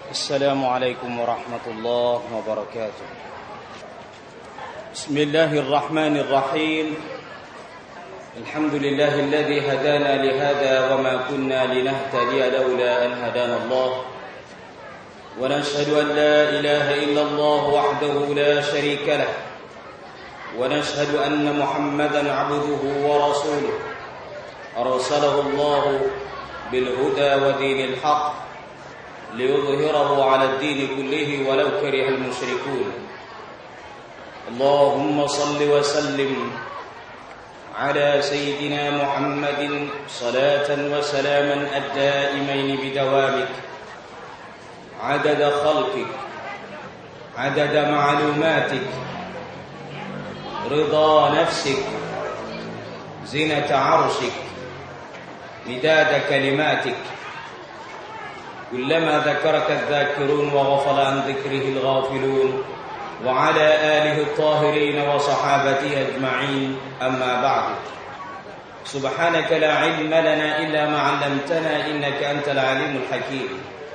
السلام عليكم ورحمة الله وبركاته. بسم الله الرحمن الرحيم. الحمد لله الذي هدانا لهذا وما كنا لنهتدي لولا أن هدانا الله، ونشهد أن لا إله إلا الله وحده لا شريك له، ونشهد أن محمدا عبده ورسوله أرسله الله بالهدى ودين الحق ليظهره على الدين كله ولو كره المشركون. اللهم صل وسلم على سيدنا محمد صلاة وسلاما الدائمين بدوامك عدد خلقك عدد معلوماتك رضا نفسك زنة عرشك مداد كلماتك. كلما ذكرك الذاكرون وغفل عن ذكره الغافلون، وعلى آله الطاهرين وصحابته أجمعين. أما بعد، سبحانك لا علم لنا إلا ما علمتنا إنك أنت العليم الحكيم.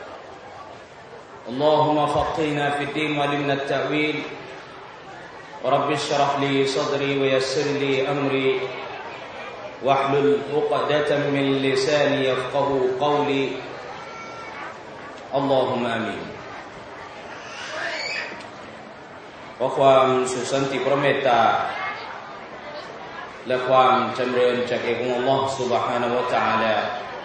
اللهم فقهنا في الدين وعلمنا التأويل، ورب اشرح لي صدري ويسر لي أمري واحلل عقدة من لساني يفقه قولي. اللهم آمين. ขอความสุขสันติพระเมตตาและความจำเริญจากเอกองค์อัลลอฮฺ سبحانه และ تعالى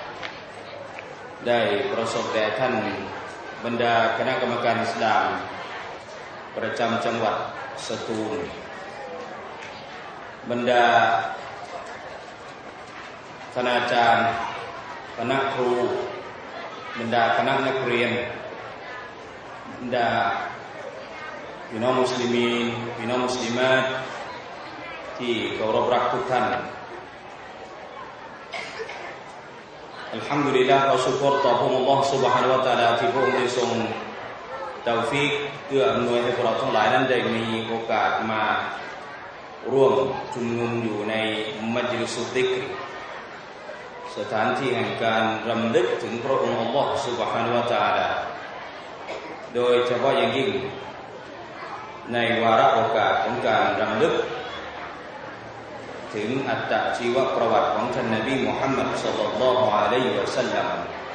ได้ประสบแด่ท่านบรรดาคณะกรรมการอิสลามประจำจังหวัดสตูล บรรดาคณาจารย์คณะครูบรรดาคณะนักเรียนบรรดาพี่น้องมุสลิมีนพี่น้องมุสลิมาตที่เคารพรักทุกท่านอัลฮัมดุลิลลาห์ขอชุกรต่อพระองค์อัลเลาะห์ซุบฮานะฮูวะตะอาลาที่พระองค์ได้ทรงตาวฟีกเอื้ออำนวยให้พวกเราทั้งหลายนั้นได้มีโอกาสมาร่วมชุมนุมอยู่ในมัจลิสุดซิกรสถานที่แห่งการรำลึกถึงพระองค์อัลเลาะห์ซุบฮานะฮูวะตะอาลาโดยเฉพาะอย่างยิ่งในวาระโอกาสของการรำลึกถึงอัตชีวประวัติของท่านนบีมุฮัมมัดศ็อลลัลลอฮุอะลัยฮิวะซัลลัม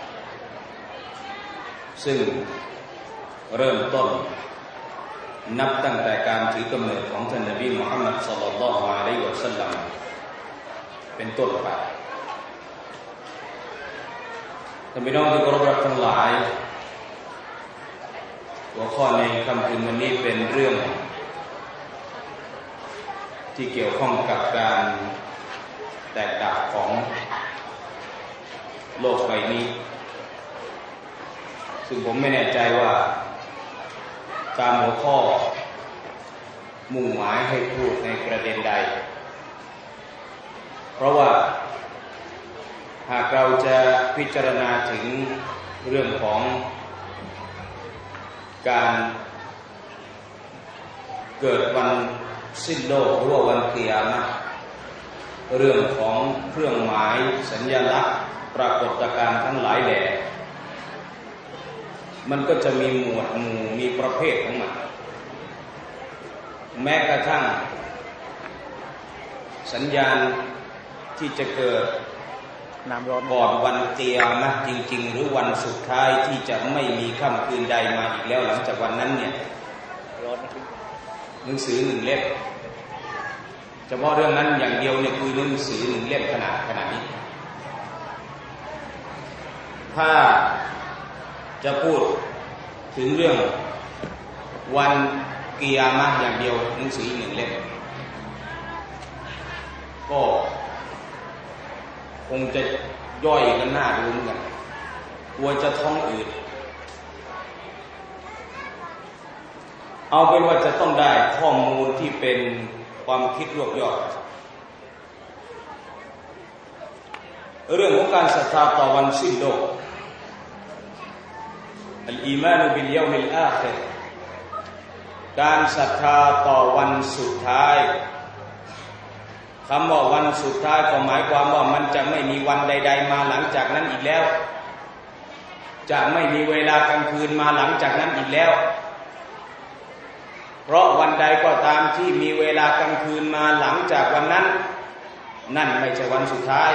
ซึ่งเริ่มต้นนับตั้งแต่การถือกำเนิดของท่านนบีมุฮัมมัดศ็อลลัลลอฮุอะลัยฮิวะซัลลัมเป็นต้นไปท่านพี่น้องที่เคารพรักทั้งหลายหัวข้อในคำคืนวันนี้เป็นเรื่องที่เกี่ยวข้องกับการแตกดับของโลกใบนี้ซึ่งผมไม่แน่ใจว่าตามหัวข้อมุ่งหมายให้พูดในประเด็นใดเพราะว่าหากเราจะพิจารณาถึงเรื่องของการเกิดวันสิ้นโลกหรือว่าวันกิยามะห์เรื่องของเครื่องหมายสัญลักษณ์ปรากฏการณ์ทั้งหลายแหล่มันก็จะมีหมวดหมู่มีประเภทของมันแม้กระทั่งสัญญาณที่จะเกิดก่อนวันกิยามะห์จริงๆหรือวันสุดท้ายที่จะไม่มีค่ำคืนใดมาอีกแล้วหลังจากวันนั้นเนี่ยหนังสือหนึ่งเล่มเฉพาะเรื่องนั้นอย่างเดียวเนี่ยคือหนังสือหนึ่งเล่มขนาดนี้ถ้าจะพูดถึงเรื่องวันกิยามะห์อย่างเดียวหนังสือหนึ่งเล่มก็คงจะย่อยกันหน้าดูเหมือนกันกลัวจะท้องอืดเอาเป็นว่าจะต้องได้ข้อมูลที่เป็นความคิดรวบยอดเรื่องของการศรัทธาต่อวันสิ้นโลกอัลอีมานุบิลยอมิลอาคิรการศรัทธาต่อวันสุดท้าย คำว่าวันสุดท้ายก็หมายความว่ามันจะไม่มีวันใดๆมาหลังจากนั้นอีกแล้วจะไม่มีเวลากลางคืนมาหลังจากนั้นอีกแล้วเพราะวันใดก็ตามที่มีเวลากลางคืนมาหลังจากวันนั้นนั่นไม่ใช่วันสุดท้าย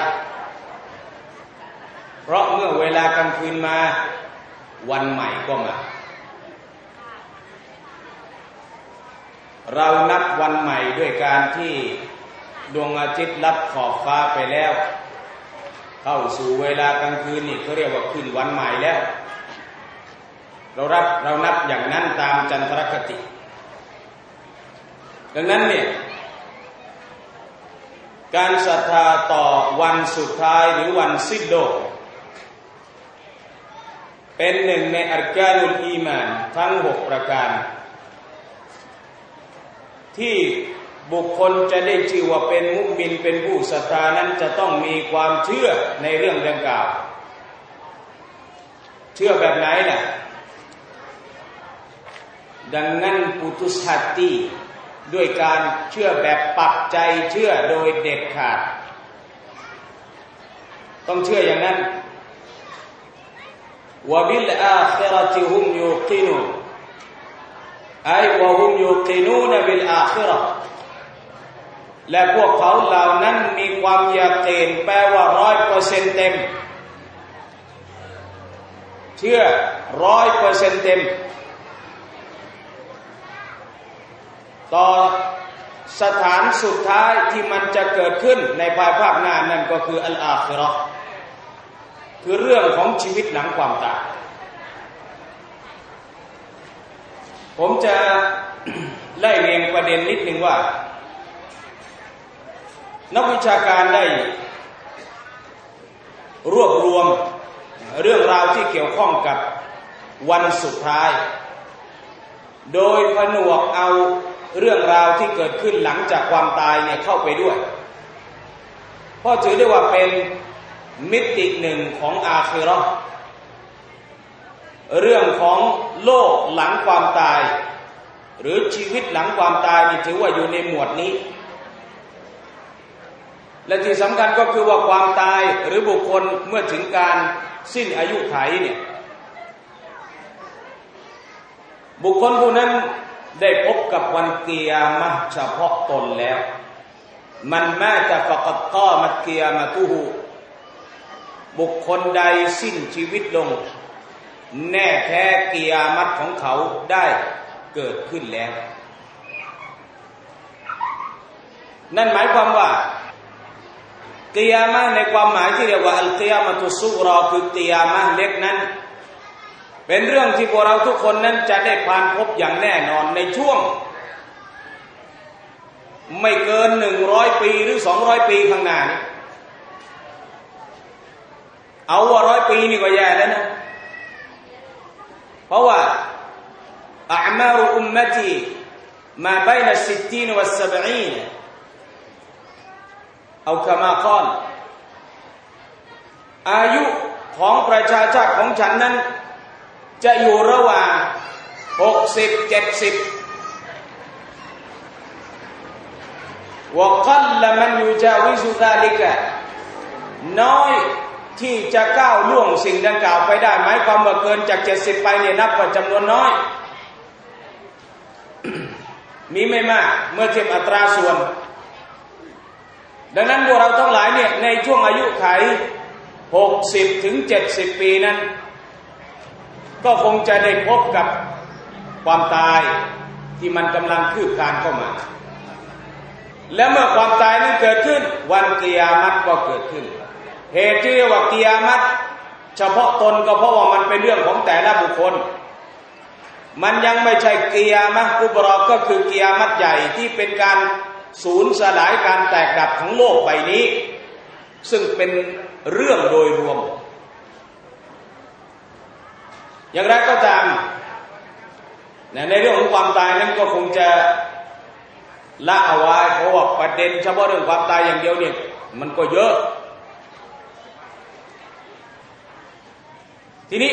เพราะเมื่อเวลากลางคืนมาวันใหม่ก็มาเรานับวันใหม่ด้วยการที่ดวงอาทิตย์ลับขอบฟ้าไปแล้วเข้าสู่เวลากลางคืนนี่เขาเรียกว่าขึ้นวันใหม่แล้วเรานับอย่างนั้นตามจันทรคติดังนั้นเนี่ยการศรัทธาต่อวันสุดท้ายหรือวันสิ้นโลกเป็นหนึ่งในอัรกานุลอีมานทั้ง6ประการที่บุคคลจะได้ชื่อว่าเป็นมุมินเป็นผู้ศรัทธานั้นจะต้องมีความเชื่อในเรื่องดังกล่าวเชื่อแบบไหนล่ะดังนั้นปุตุสหัตติด้วยการเชื่อแบบปักใจเชื่อโดยเด็ดขาดต้องเชื่ออย่างนั้นวะบิลอาคิเราะติฮุมยูกินูนไอวะฮุมยูกินูนบิลอาคิเราะห์และพวกเขาเหล่านั้นมีความยากีนแปลว่า 100% เต็มเชื่อ 100% เต็มต่อสถานสุดท้ายที่มันจะเกิดขึ้นในภายภาคหน้านั่นก็คืออัลอาคิเราะห์คือเรื่องของชีวิตหลังความตายผมจะไล่เรียงประเด็นนิดนึงว่านักวิชาการได้รวบรวมเรื่องราวที่เกี่ยวข้องกับวันสุดท้ายโดยผนวกเอาเรื่องราวที่เกิดขึ้นหลังจากความตายเนี่ยเข้าไปด้วยเพราะถือได้ว่าเป็นมิติหนึ่งของอาคิเราะห์เรื่องของโลกหลังความตายหรือชีวิตหลังความตายนี่ถือว่าอยู่ในหมวดนี้และที่สำคัญก็คือว่าความตายหรือบุคคลเมื่อถึงการสิ้นอายุขัยเนี่ยบุคคลผู้นั้นได้พบกับวันกิยามะฮ์เฉพาะตนแล้วมันมาตะฟะกัดกอมัตกิยามะตุฮูบุคคลใดสิ้นชีวิตลงแน่แท้กิยามะฮ์ของเขาได้เกิดขึ้นแล้วนั่นหมายความว่ากิยามะฮ์ในความหมายที่เรียกว่าอัลกิยามะตุซุกรอคือกิยามะฮ์เล็กนั้นเป็นเรื่องที่พวกเราทุกคนนั้นจะได้ผ่านพบอย่างแน่นอนในช่วงไม่เกิน100 ปีหรือ200 ปีข้างหน้านี้เอาว่า100 ปีนี่ก็แย่แล้วนะเพราะว่าอัอมารุอุมมะตีมาบัยนะ60วะ70เอาคำกล่าวอายุของประชาชาติของฉันนั้นจะอยู่ระหว่าง60-70วะกัลละมันยูจาวิซุซาลิกะน้อยที่จะก้าวล่วงสิ่งดังกล่าวไปได้หมายความว่าเกินจาก70ไปเนี่ยนับว่าจำนวนน้อยมีไม่มากเมื่อเทียบอัตราส่วนดังนั้นพวกเราทั้งหลายเนี่ยในช่วงอายุขัย60-70 ปีนั้นก็คงจะได้พบกับความตายที่มันกำลังคืบคลานเข้ามาและเมื่อความตายนั้นเกิดขึ้นวันกิยามะฮ์ก็เกิดขึ้นเหตุที่ว่ากิยามะฮ์เฉพาะตนก็เพราะว่ามันเป็นเรื่องของแต่ละบุคคลมันยังไม่ใช่กิยามะฮ์กุบรอก็คือกิยามะฮ์ใหญ่ที่เป็นการสูญสลายการแตกดับของโลกใบนี้ซึ่งเป็นเรื่องโดยรวมอย่างไรก็ตามในเรื่องของความตายนั้นก็คงจะละเอาไว้เพราะว่าประเด็นเฉพาะเรื่องความตายอย่างเดียวเนี่ยมันก็เยอะทีนี้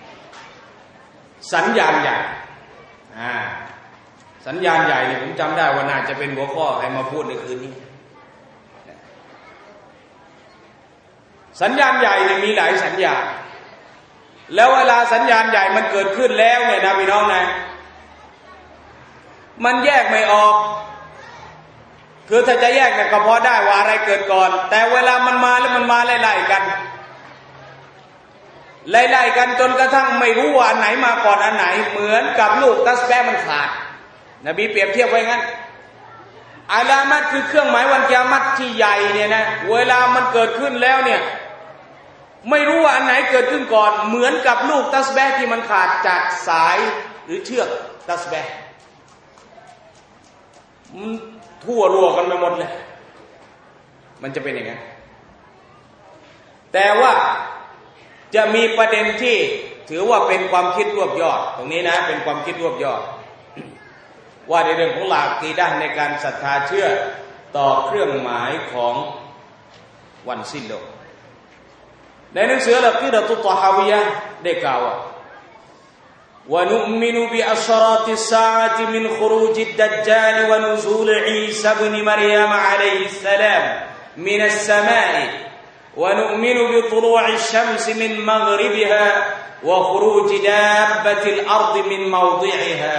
สัญญาณใหญ่สัญญาณใหญ่เนี่ยผมจำได้ว่าน่าจะเป็นหัวข้อให้มาพูดในคืนนี้สัญญาณใหญ่เนี่ยมีหลายสัญญาณแล้วเวลาสัญญาณใหญ่มันเกิดขึ้นแล้วเนี่ยนะพี่น้องนะมันแยกไม่ออกคือถ้าจะแยกเนี่ยก็พอได้ว่าอะไรเกิดก่อนแต่เวลามันมาแล้วมันมาไล่ๆกันจนกระทั่งไม่รู้ว่าอันไหนมาก่อนอันไหนเหมือนกับลูกตัสบีฮ์มันขาดนบีเปรียบเทียบไว้งั้นอาลามัตคือเครื่องหมายวันกิยามะฮ์ที่ใหญ่เนี่ยนะเวลามันเกิดขึ้นแล้วเนี่ยไม่รู้ว่าอันไหนเกิดขึ้นก่อนเหมือนกับลูกตัสบีฮ์ที่มันขาดจากสายหรือเชือกตัสบีฮ์มันทั่วรั่วกันไปหมดเลยมันจะเป็นอย่างนั้นแต่ว่าจะมีประเด็นที่ถือว่าเป็นความคิดรวบยอดตรงนี้นะเป็นความคิดรวบยอดว่าในเรื่องของหลักอะกีดะห์ในการศรัทธาเชื่อต่อเครื่องหมายของวันสิ้นโลกในหนังสืออัลกีดะตุตตอฮาวิยะห์ได้กล่าวว่าونؤمن بأشراط الساعة من خروج الدجال ونزول عيسى بن مريم عليه السلام من السماء ونؤمن بطلوع الشمس من مغربها وخروج دابة الأرض من موضعها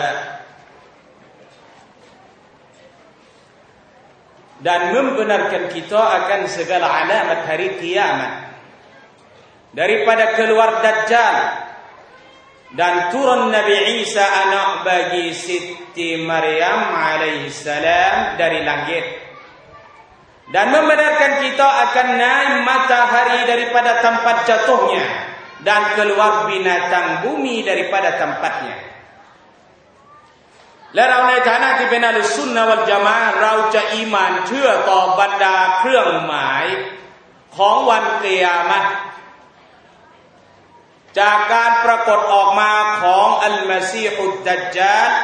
dan membenarkan kita akan segala alamat hari kiamat daripada keluar Dajjal dan turun Nabi Isa anak bagi Siti Maryam alaihi salam dari langit dan membenarkan kita akan naik matahari daripada tempat jatuhnya dan keluar binatang bumi daripada tempatnya และเราในฐานะที่เป็นอัลซุนนะฮ์วัลญะมาอะฮ์เราจะอีหม่านเชื่อต่อบรรดาเครื่องหมายของวันกิยามะฮ์จากการปรากฏออกมาของอัลมาซีฮุดดัจญาล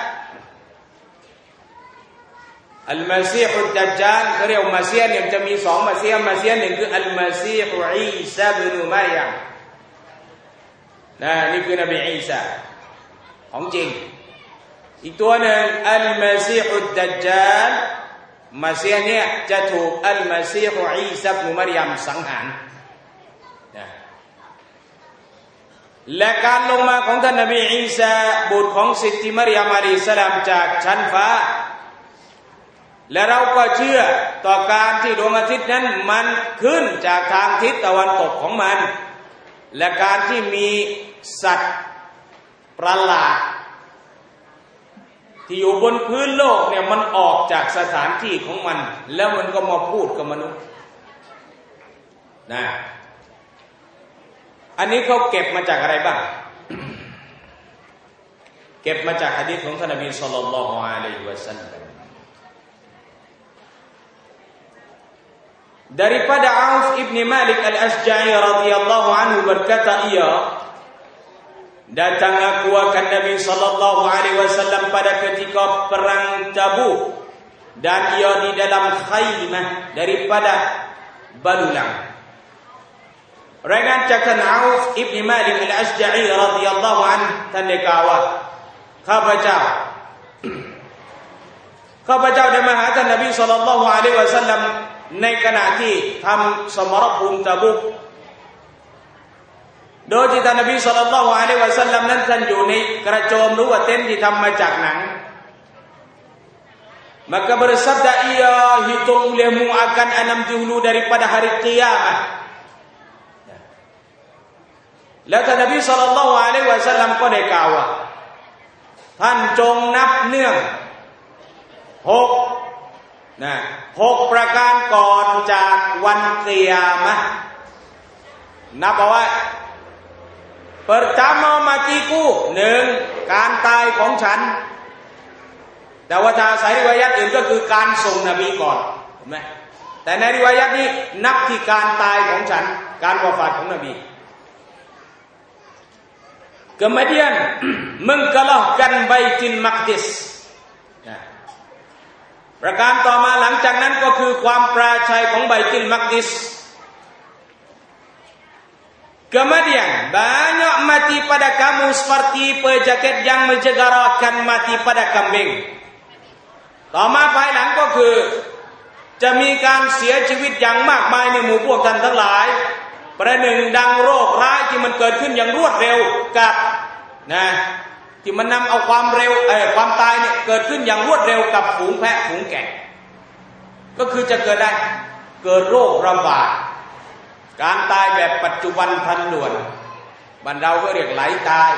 เขาเรียกว่ามาซีฮ์เนี่ยจะมี2มาซีฮ์หนึ่งคืออัลมาซีฮุอีซาบินุมัรยมนี่คือนบีอีสาของจริงอีกตัวหนึ่งอัลมาซีฮุดดัจญาลมาซีฮ์เนี่ยจะถูกอัลมาซีฮุอีซาบินุมัรยมสังหารและการลงมาของท่านนบีอีสาบุตรของสิทธิมารยามอะลัยฮิสสลามจากชั้นฟ้าและเราก็เชื่อต่อการที่ดวงอาทิตย์นั้นมันขึ้นจากทางทิศตะวันตกของมันและการที่มีสัตว์ประหลาดที่อยู่บนพื้นโลกเนี่ยมันออกจากสถานที่ของมันแล้วมันก็มาพูดกับมนุษย์นะอันนี้เขาเก็บมาจากอะไรบ้างเก็บมาจากหะดีษของท่านนบีศ็อลลัลลอฮุอะลัยฮิวะซัลลัม daripada Auf ibn Malik al-Ashja'i radhiyallahu anhu berkata ia datang aku akan Nabi sallallahu alaihi wasallam pada ketika perang Tabuk dan ia di dalam khaymah daripada balulangรายงานจากท่านอูฟอิบนุมาลิกอัลอัชญะอีรอฎิยัลลอฮุอันฮุท่านได้กล่าวว่าข้าพเจ้าได้มาหาท่านนบีศ็อลลัลลอฮุอะลัยฮิวะซัลลัมในขณะที่ทำสมรภูมิตะบุกโดยที่ท่านนบีศ็อลลัลลอฮุอะลัยฮิวะซัลลัมนั้นท่านอยู่ในกระโจมหรือว่าเต็นท์ที่ทำมาจากหนังmaka bersabda ia hitung olehmu akan 6 dahulu daripada hari kiamatแล้วท่านนบีศ็อลลัลลอฮุอะลัยฮิวะซัลลัมก็ได้กล่าวว่าท่านจงนับเนื่อง6ประการก่อนจากวันกิยามะห์นับเอาไว้ pertama matiku 1การตายของฉันแต่ว่าถ้าใส่ริวายัตอื่นก็คือการส่งนบีก่อนเห็นไหมแต่ในริวายัตนี้นับที่การตายของฉันการวะฟาตของนบีkemudian mengkalahkan Baitul Maqdis ประการต่อมาหลังจากนั้นก็คือความปราชัยของไบตุลมักดิส kemudian banyak mati pada kamu seperti pejaket yang menjegarakan mati pada kambing ต่อมาภายหลังก็คือจะมีการเสียชีวิตอย่างมากมายในหมู่พวกท่านทั้งหลายประหนึ่งดังโรคร้ายที่มันเกิดขึ้นอย่างรวดเร็วกับนะที่มันนำเอาความเร็วความตายเนี่ยเกิดขึ้นอย่างรวดเร็วกับฝูงแพะฝูงแกะก็คือจะเกิดโรคระบาดการตายแบบปัจจุบันทันด่วนบ้านเราก็เรียกไหลตาย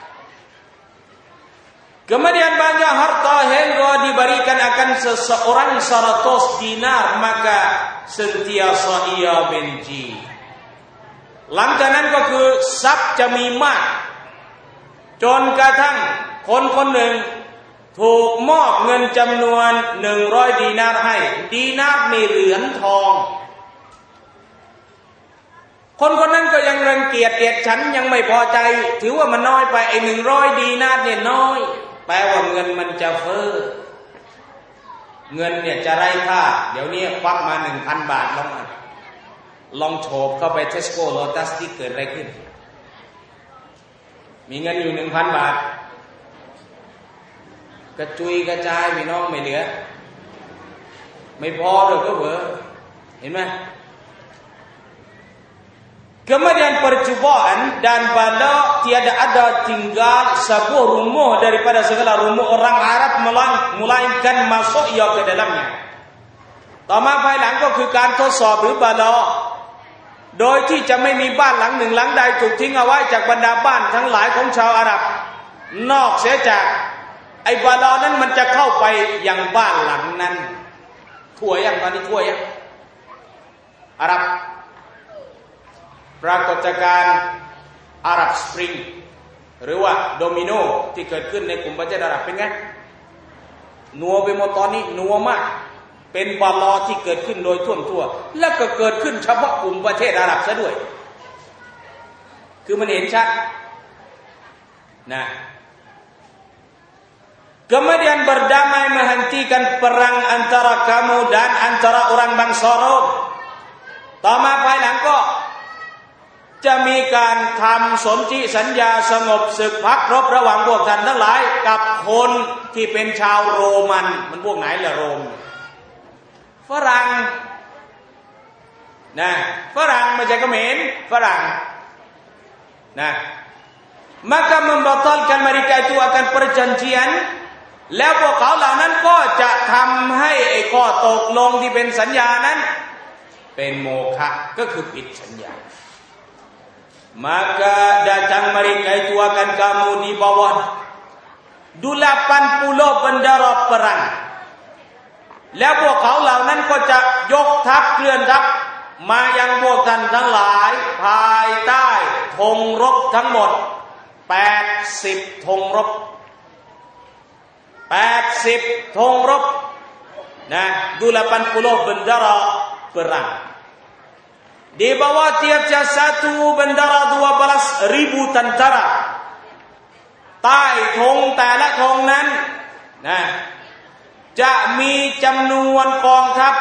kemudian banyak harta yang diberikan akan seseorang 100 dinar maka sentiasa ia benci หลังจากนั้นก็คือทรัพย์จะมีมากจนกระทั่งคนคนหนึ่งถูกมอบเงินจำนวน100ดีนาร์ให้ดีนาร์มีเหรียญทองคนคนนั้นก็ยังรังเกียจเดียดฉันยังไม่พอใจถือว่ามันน้อยไปไอ้100ดีนาร์เนี่ยน้อยแปลว่าเงินมันจะเฟ้อเงินเนี่ยจะไร้ค่าเดี๋ยวนี้ควักมา 1,000 บาทลองโฉบเข้าไปเทสโก้โลตัสที่เกิดอะไรขึ้นมีเงินอยู่ 1,000 บาทกระจุยกระจายพี่น้องไม่เหลือไม่พอเลยก็เผลอเห็นไหมkemudian percobaan dan bala tiada ada tinggal sebuah rumah daripada segala rumah orang Arab melainkan masuk ia ke dalamnya ต่อมาภายหลังก็คือการทดสอบหรือบาลาโดยที่จะไม่มีบ้านหลังหนึ่งหลังใดถูกทิ้งเอาไว้จากบรรดาบ้านทั้งหลายของชาวอาหรับนอกเสียจากไอ้บาลานั้นมันจะเข้าไปยังบ้านหลังนั้นทั่วยังตอนนี้ทั่วยังอาหรับปรากฏการณ์อาหรับสปริงหรือว่าโดมิโนที่เกิดขึ้นในกลุ่มประเทศอาหรับเป็นไงนัวไปหมดตอนนี้นัวมากเป็นบาลาที่เกิดขึ้นโดยทั่วและก็เกิดขึ้นเฉพาะกลุ่มประเทศอาหรับซะด้วยคือมันเห็นชัดนะ kemudian berdamai menghentikan perang antara kamu dan antara orang bangsa Rom ต่อมาภายหลังก็จะมีการทำสนธิสัญญาสงบศึกพักรบระหว่างพวกท่านทั้งหลายกับคนที่เป็นชาวโรมันมันพวกไหนล่ะโรมฝรั่งนะฝรั่งไม่ใช่เขมรฝรั่งนะ maka membatalkan mereka itu akan perjanjian แล้วพวกเขาเหล่านั้นก็จะทำให้ไอ้ข้อตกลงที่เป็นสัญญานั้นเป็นโมฆะก็คือผิดสัญญาmaka datang mereka itu akan kamu di bawah 80 bendera perang แล้วพวกเขาเหล่านั้นก็จะยกทัพเคลื่อนทัพมายังพวกท่านทั้งหลายภายใต้ธงรบทั้งหมด80ธงรบ80ธงรบนะ80 bendera perang di bawah tiap-tiap satu bendera 12,000 tentara ใต้ธงแต่ละธงนั้นนะจะมีจำนวนกองทัพ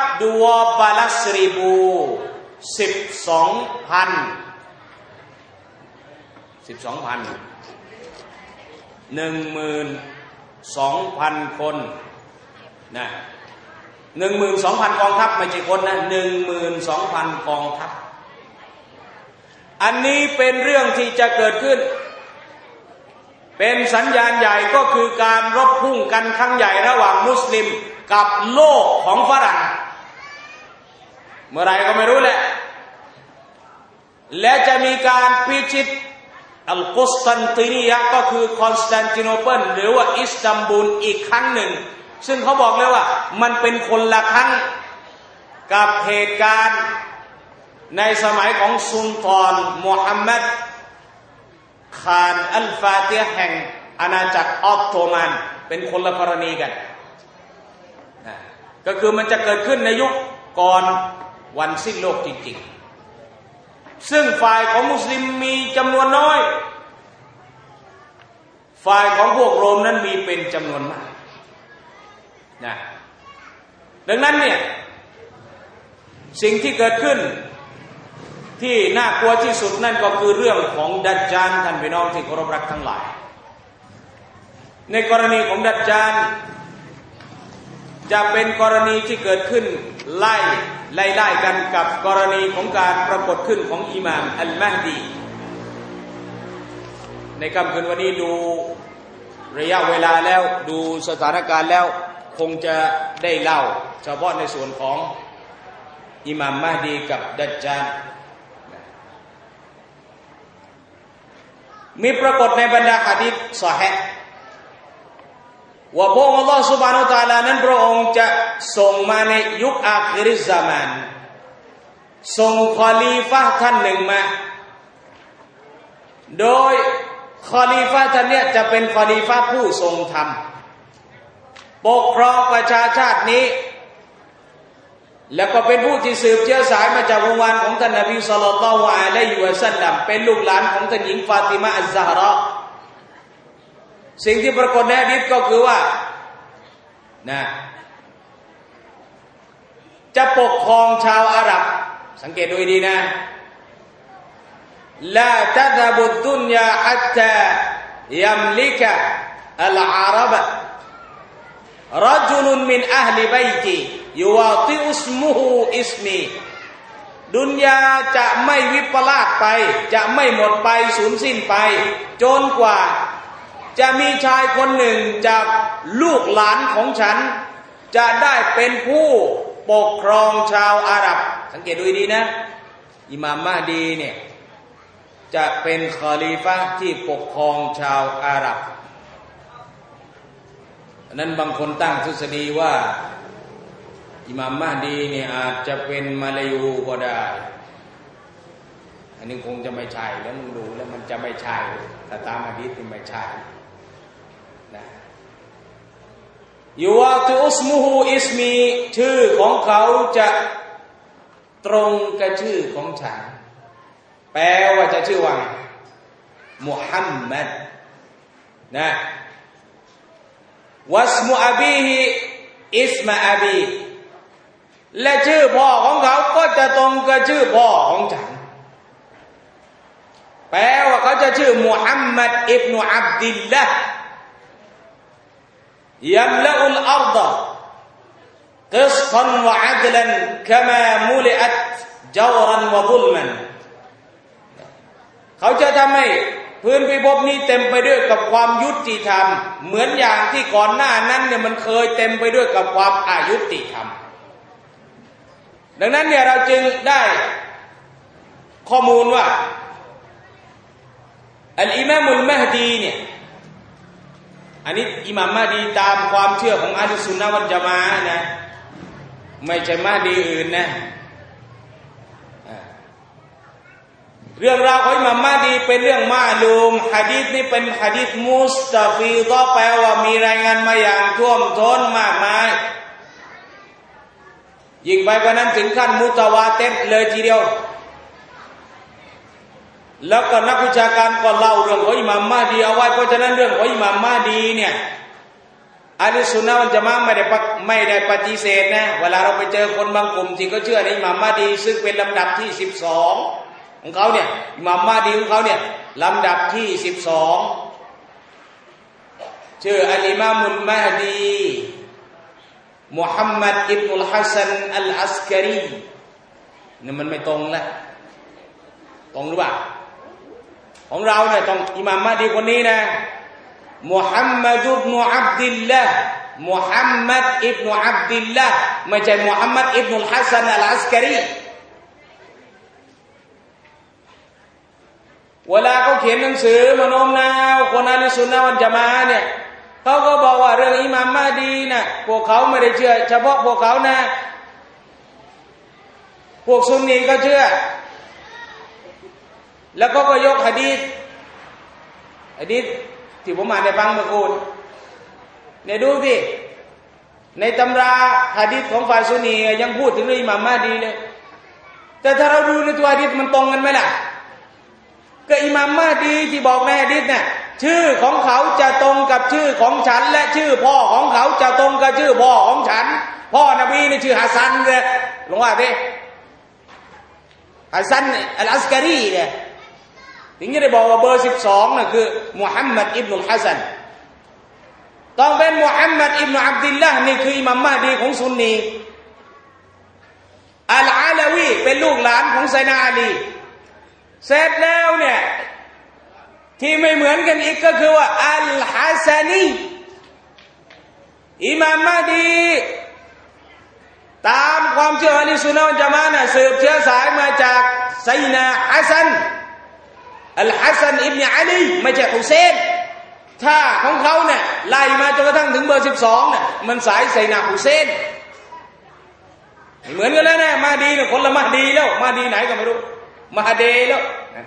12,000 คนนะ12,000 กองทัพไม่ใช่คนนะ 12,000 กองทัพอันนี้เป็นเรื่องที่จะเกิดขึ้นเป็นสัญญาณใหญ่ก็คือการรบพุ่งกันครั้งใหญ่ระหว่างมุสลิมกับโลกของฝรั่งเมื่อไรก็ไม่รู้แหละและจะมีการพิชิตอัลกุสตันตินียะก็คือคอนสแตนติโนเปิลหรือว่าอิสตันบูลอีกครั้งหนึ่งซึ่งเขาบอกเลยว่ามันเป็นคนละครั้งกับเหตุการณ์ในสมัยของซุลต่านมูฮัมหมัดคานอัลฟาติฮ์แห่งอาณาจักรออตโตมันเป็นคนละกรณีกันก็คือมันจะเกิดขึ้นในยุคก่อนวันสิ้นโลกจริงๆซึ่งฝ่ายของมุสลิมมีจำนวนน้อยฝ่ายของพวกโรมนั้นมีเป็นจำนวนมากนะดังนั้นเนี่ยสิ่งที่เกิดขึ้นที่น่ากลัวที่สุดนั่นก็คือเรื่องของดัจญาลท่านพี่น้องที่เคารพรักทั้งหลายในกรณีของดัจญาลจะเป็นกรณีที่เกิดขึ้นไล่กันกับกรณีของการปรากฏขึ้นของอิหม่ามอัลมะฮดีในค่ำคืนวันนี้ดูระยะเวลาแล้วดูสถานการณ์แล้วคงจะได้เล่าเฉพาะในส่วนของอิหม่ามมะฮดีกับดัจญาลมีปรากฏในบรรดาหะดีษซอฮีฮ์ว่าพระองค์อัลลอฮฺซุบฮานะฮูวะตะอาลานั้นพระองค์จะส่งมาในยุคอาคิริซซามานส่งคอลีฟะห์ท่านหนึ่งมาโดยคอลีฟะห์ท่านนี้จะเป็นคอลีฟะห์ผู้ทรงธรรมปกครองประชาชาตินี้แล้วก็เป็นผู้ที่สืบเชื้อสายมาจากวงวานของท่านนบีศ็อลลัลลอฮุอะลัยฮิวะซัลลัมเป็นลูกหลานของท่านหญิงฟาติมะฮ์อัซซะฮราสิ่งที่ปรากฏในหะดีษก็คือว่าจะปกครองชาวอาหรับสังเกตดูดีนะลาตัซฮบุดดุนยาฮัตตายัมลิกะอัลอารับรจุลมินอะห์ลิบัยติยุวาติอุสมุฮูอิสมีดุนยาจะไม่วิปลาสไปจะไม่หมดไปสูญสิ้นไปจนกว่าจะมีชายคนหนึ่งจากลูกหลานของฉันจะได้เป็นผู้ปกครองชาวอาหรับสังเกตดูดีนะอิหม่ามมะฮดีเนี่ยจะเป็นคอลีฟะห์ที่ปกครองชาวอาหรับนั้นบางคนตั้งทฤษฎีว่าอิหม่ามมะฮดีเนี่ยอาจจะเป็นมาลายูก็ได้อันนี้คงจะไม่ใช่แล้วมึงดูแล้วมันจะไม่ใช่แต่ตามหะดีษนี่ไม่ใช่นะยูวาตุอุสมุฮูอิสมีชื่อของเขาจะตรงกับชื่อของฉันแปลว่าจะชื่อว่ามุฮัมมัดนะวัสมุอบีฮิอิสมาอบีและชื่อพ่อของเขาก็จะตรงกับชื่อพ่อของฉันแปลว่าเขาจะชื่อมุฮัมมัดอิบนุอับดิลละห์ยัมละอุลอัรฎะกิสตันวะอัดลันกะมามุลิอัตจาวรันวะซุลมันเขาจะทำให้พื้นพิภพนี้เต็มไปด้วยกับความยุติธรรมเหมือนอย่างที่ก่อนหน้านั้นเนี่ยมันเคยเต็มไปด้วยกับความอายุติธรรมดังนั้นเนี่ยเราจึงได้ข้อมูลว่าอัลอิมามุลมะฮดีเนี่ยอันนี้อิหม่ามมะฮดีตามความเชื่อของอะห์ลุสซุนนะฮ์วัลญะมาอะห์นะไม่ใช่มะฮดีอื่นนะเรื่องราวของอิหม่ามมะฮดีเป็นเรื่องมะลูมหะดีษนี้เป็นหะดีษมุสตะฟีฎะห์แปลว่ามีรายงานมาอย่างท่วมท้นมากมายยิ่งไปกว่านั้นถึงขั้นมุตะวาติรเลยทีเดียวแล้วก็นักวิชาการก็เล่าเรื่องของอิหม่ามมะฮดีเอาไว้เพราะฉะนั้นเรื่องของอิหม่ามมะฮดีเนี่ยอะห์ลุสซุนนะฮ์วัลญะมาอะห์ไม่ได้ปฏิเสธนะเวลาเราไปเจอคนบางกลุ่มที่เขาเชื่อในอิหม่ามมะฮดีซึ่งเป็นลำดับที่12ของเขาเนี่ยอิหม่ามมะฮดีของเขาเนี่ยลำดับที่12ชื่ออัลอิมามุลมะฮดีมุฮัมมัดอิบนุลฮัสซันอัลอัสกะรีนี่มันไม่ตรงแล้วตรงหรือเปล่าของเราเนี่ยต้องอิหม่ามมะฮดีคนนี้นะมุฮัมมัดอิบนุอับดิลละห์มุฮัมมัดอิบนุอับดิลละห์ไม่ใช่มุฮัมมัดอิบนุลฮัสซันอัลอัสกะรีเวลาเขาเขียนหนังสือมาโน้มน้าวคนอะห์ลุสซุนนะฮ์วัลญะมาอะห์เนี่ยเขาก็บอกว่าเรื่องอิหม่ามมะฮดีน่ะพวกเขาไม่ได้เชื่อเฉพาะพวกเขานะพวกซุนนีก็เชื่อแล้วก็ยกหะดีษที่ผมอ่านในฟังเมื่อกี้เนี่ยดูสิในตำราหะดีษของฝ่ายซุนนียังพูดถึงเรื่องอิหม่ามมะฮดีเลยแต่ถ้าเราดูในตัวหะดีษมันตรงกันไหมล่ะก็อิหม่ามมะฮดีที่บอกในหะดีษเนี่ยชื่อของเขาจะตรงกับชื่อของฉันและชื่อพ่อของเขาจะตรงกับชื่อพ่อของฉันพ่อนบีนี่ชื่อฮัสซันเลยลองว่าดิฮัสซันอัลอัสกะรีเนี่ยถึงจะได้บอกว่าเบอร์12น่ะคือมุฮัมมัดอิบนุลฮัสซันต้องเป็นมุฮัมมัดอิบนุอับดุลละห์นี่คืออิหม่ามมะดีของซุนนีอัลอาลาวีเป็นลูกหลานของไซนาอาลีเสร็จแล้วเนี่ยที่ไม่เหมือนกันอีกก็คือว่าอัลฮัสานีอิหม่ามมะดีตามความเชื่อของอะห์ลุสซุนนะฮ์วัลญะมาอะห์สืบเชื้อสายมาจากไซนาฮัสซันอัลฮัสซันอิบนุอาลีไม่ใช่ฮุเซนถ้าของเขาเนี่ยไล่มาจนกระทั่งถึงเบอร์12เนี่ยมันสายไซนาฮุเซนเหมือนกันแล้วนะมาดีเนี่ยคนละมาดีแล้วมาดีไหนก็ไม่รู้มาเดแล้ว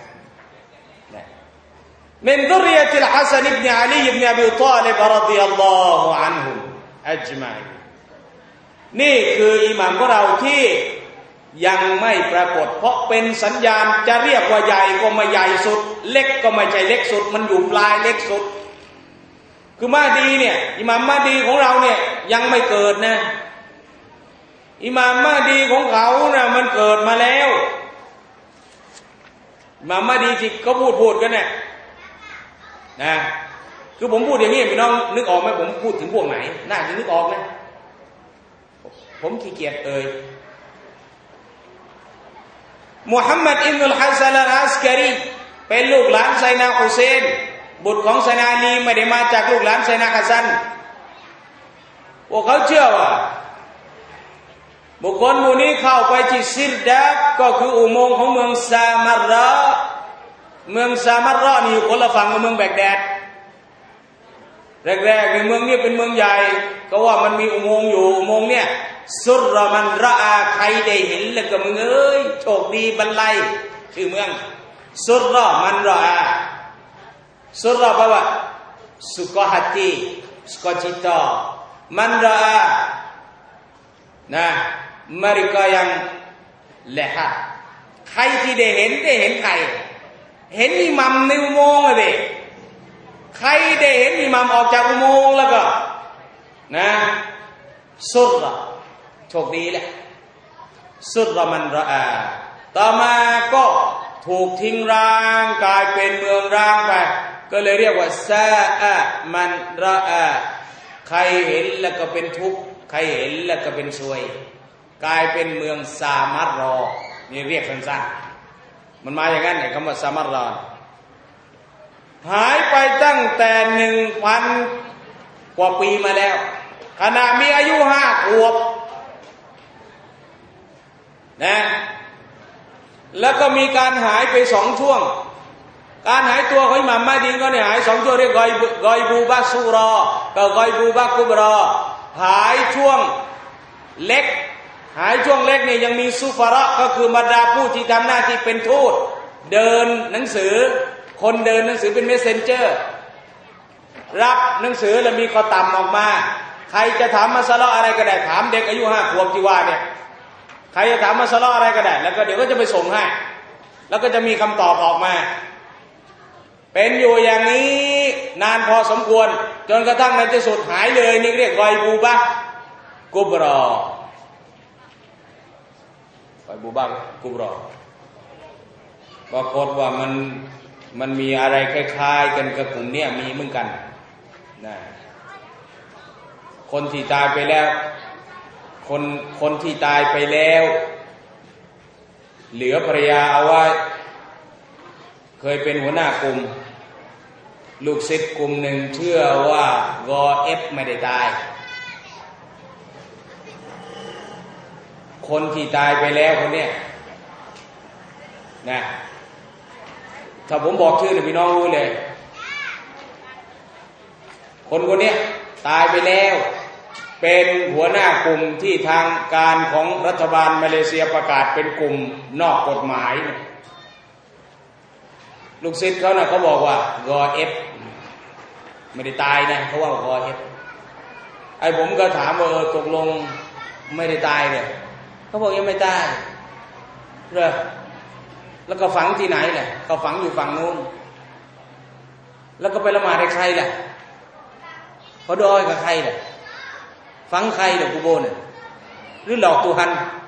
من ذرية الحسن بن علي بن أبي طالب رضي الله عنهم أجمعين นี่คืออิหม่ามของเราที่ยังไม่ปรากฏเพราะเป็นสัญญาณจะเรียกว่าใหญ่ก็ไม่ใหญ่สุดเล็กก็ไม่ใช่เล็กสุดมันอยู่ปลายเล็กสุดคือมาดีเนี่ยอิหม่ามมาดีของเราเนี่ยยังไม่เกิดนะอิหม่ามมาดีของเขานะมันเกิดมาแล้วอิหม่ามมาดีที่เขาพูดกันเนี่ยนะคือผมพูดอย่างนี้พี่น้องนึกออกไหมผมพูดถึงพวกไหนน่าจะนึกออกนะผมขี้เกียจมุฮัมมัดอิบนุลฮัสซันอัลอัสกะรีเป็นลูกหลานไซนาฮุเซนบุตรของไซนาอาลีไม่ได้มาจากลูกหลานไซนาฮัสซันพวกเขาเชื่อว่าบุคคลหมู่นี้เข้าไปที่ซิรดาบก็คืออุโมงค์ของเมืองซามาระเมืองซามาระนี่อยู่คนละฝั่งกับเมืองแบกแดดแรกๆในเมืองนี้เป็นเมืองใหญ่ก็ว่ามันมีอุโมงค์อยู่อุโมงค์เนี่ยสุรมันระอาใครได้เห็นแล้วก็มึงเอ้ยโชคดีบรรลัยชื่อเมืองสุรมันระอาสุรแปลว่าสุขหติสุขจิตมันระอานะmereka yang lihatใครที่ได้เห็นใครเห็นอิหมัมในอุโมงค์เลยใครได้เห็นอิหมัมออกจากอุโมงค์แล้วก็นะสุรโชคดีแหละสุรมันระอาต่อมาก็ถูกทิ้งร้างกลายเป็นเมืองร้างไปก็เลยเรียกว่าซาอะมันระอาใครเห็นแล้วก็เป็นทุกข์ใครเห็นแล้วก็เป็นซวยกลายเป็นเมืองซามัรรอนี่เรียกสั้นๆมันมาอย่างนั้นไอ้คำว่าซามัรรอหายไปตั้งแต่ 1,000 กว่าปีมาแล้วขณะมีอายุ5 ขวบนะแล้วก็มีการหายไป2 ช่วงการหายตัวของอิหม่ามมะดีก็เนี่ยหาย2 ช่วงเรียกกอยบูบะซูรอกับกอยบูบะกุบรอหายช่วงเล็กหายช่วงเล็กเนี่ยยังมีซุฟาระก็คือบรรดาผู้ที่ทำหน้าที่เป็นทูตเดินหนังสือคนเดินหนังสือเป็นเมสเซนเจอร์รับหนังสือแล้วมีข้อต่ำออกมาใครจะถามมาสละอะไรก็ได้ถามเด็กอายุ5 ขวบที่ว่าเนี่ยใครจะถามมาสละอะไรก็ได้แล้วก็เดี๋ยวก็จะไปส่งให้แล้วก็จะมีคำตอบออกมาเป็นอยู่อย่างนี้นานพอสมควรจนกระทั่งในที่สุดหายเลยนี่เรียกกอยบูบะกุบรอกอยบูบะกุบรอปรากฏว่ามันมีอะไรคล้ายๆกันกับกลุ่มเนี้ยมีเหมือนกันนะคนที่ตายไปแล้วคนที่ตายไปแล้วเหลือภรรยาเอาไว้เคยเป็นหัวหน้ากลุ่มลูกศิษย์กลุ่มหนึ่งเชื่อว่ากอเอฟไม่ได้ตายคนที่ตายไปแล้วคนเนี้ยนะถ้าผมบอกชื่อเนี่ยพี่น้องรู้เลยคนเนี้ยตายไปแล้วเป็นหัวหน้ากลุ่มที่ทางการของรัฐบาลมาเลเซียประกาศเป็นกลุ่มนอกกฎหมายลูกศิษย์เขาน่ะเขาบอกว่ากอเอฟไม่ได้ตายนะเขาว่ากอเอฟไอ้ผมก็ถามว่าตกลงไม่ได้ตายเลยเขาบอกยังไม่ตายเหรอแล้วก็ฝังที่ไหนแหละเขาฝังอยู่ฝั่งนู้นแล้วก็ไปละหมาดให้ใครล่ะเขาดอยกับใครล่ะฝังใครล่ะกูโบนหรือหลอกตัวฮัน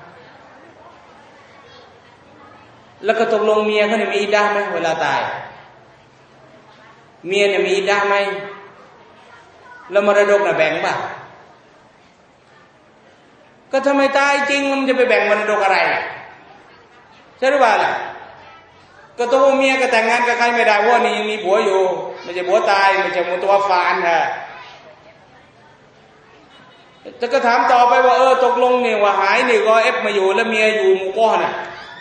แล้วก็ตกลงเมียเขาเนี่ยมีอิดดะห์ไหมเวลาตายเมียเนี่ยมีอิดดะห์ไหมแล้วมรดกน่ะแบ่งป่ะก็ทำไมตายจริงมันจะไปแบ่งมรดกอะไรใช่หรือเปล่าล่ะก็ตัวเมียก็แต่งงานกับใครไม่ได้ว่านี่ยังมีผัวอยู่ไม่ใช่ผัวตายไม่ใช่มุตวฟานฮะจะก็ถามต่อไปว่าตกลงเนี่ยว่าหายนี่กอเอฟมาอยู่แล้วเมียอยู่หมู่ก้อนน่ะ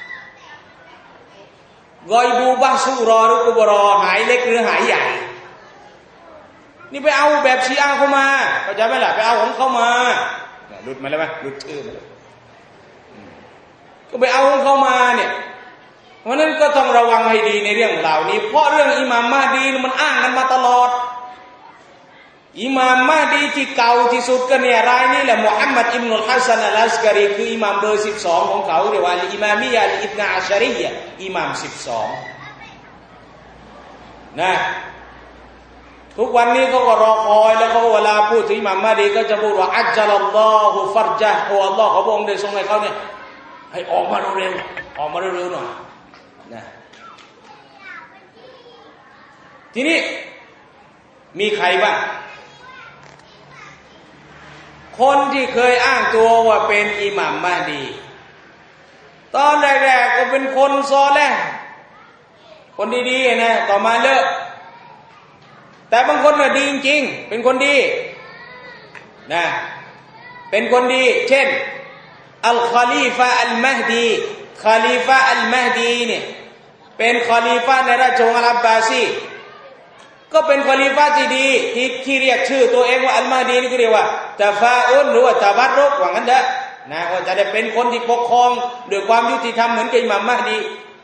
กอยบูบาสูรอหรือกุบรอหายเล็กหรือหายใหญ่นี่ไปเอาแบบชีอะห์เข้ามาเข้าใจไหมล่ะไปเอาของเขามาหลุดมาแล้วไหมหลุดชื่อมาแล้วก็ไปเอาของเขามาเนี่ยเพราะนั้นก็ต้องระวังให้ดีในเรื่องเหล่านี้เพราะเรื่องอิหม่ามมะดีมันอ้างกันมาตลอดอิหม่ามมะดีที่เก่าที่สุดก็เนี่ยรายนี้แหละมุฮัมมัดอิบนุลฮัสซันอัลอัสกะรีคืออิหม่ามเบอร์12ของเขาเรียกว่าอิหม่ามียะห์อิบนุอัชรียะห์อิหม่าม12นะทุกวันนี้เขาก็รอคอยแล้วเขาเวลาพูดถึงอิหม่ามมะดีก็จะพูดว่าอัจญะลัลลอฮุฟัรญะฮ์โอ้อัลเลาะห์เขาพระองค์ได้ทรงให้เขาเนี่ยให้ออกมาเร็วๆออกมาเร็วๆหน่อยนะทีนี้มีใครบ้างคนที่เคยอ้างตัวว่าเป็นอิหม่ามมะดีตอนแรกๆก็เป็นคนซอเลห์คนดีๆนะต่อมาเลิกแต่บางคนน่ะดีจริงๆเป็นคนดีนะเป็นคนดีเช่นอัลคอลีฟะอัลมะฮดีคอลีฟะอัลมะฮดีเนี่ยเป็นคอลีฟะในราชวงศ์อัลอับบาซีก็เป็นคอลีฟะที่ดีที่เรียกชื่อตัวเองว่าอัลมะฮดีนี่ก็เรียกว่าตะฟาอุนหรือว่าตะบัรรุกว่างั้นเด้อนะว่าจะได้เป็นคนที่ปกครองด้วยความยุติธรรมเหมือนกับอิหม่ามมะฮดี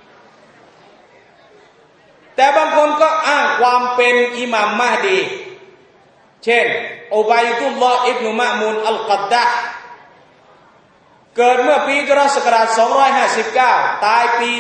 แต่บางคนก็อ้างความเป็นอิหม่ามมะฮดีเช่นอุบัยดุลลอฮ์อิบนุมะมูนอัลกัดดะห์เกิดเมื่อปีฮิจเราะห์ศักราช259ตายปี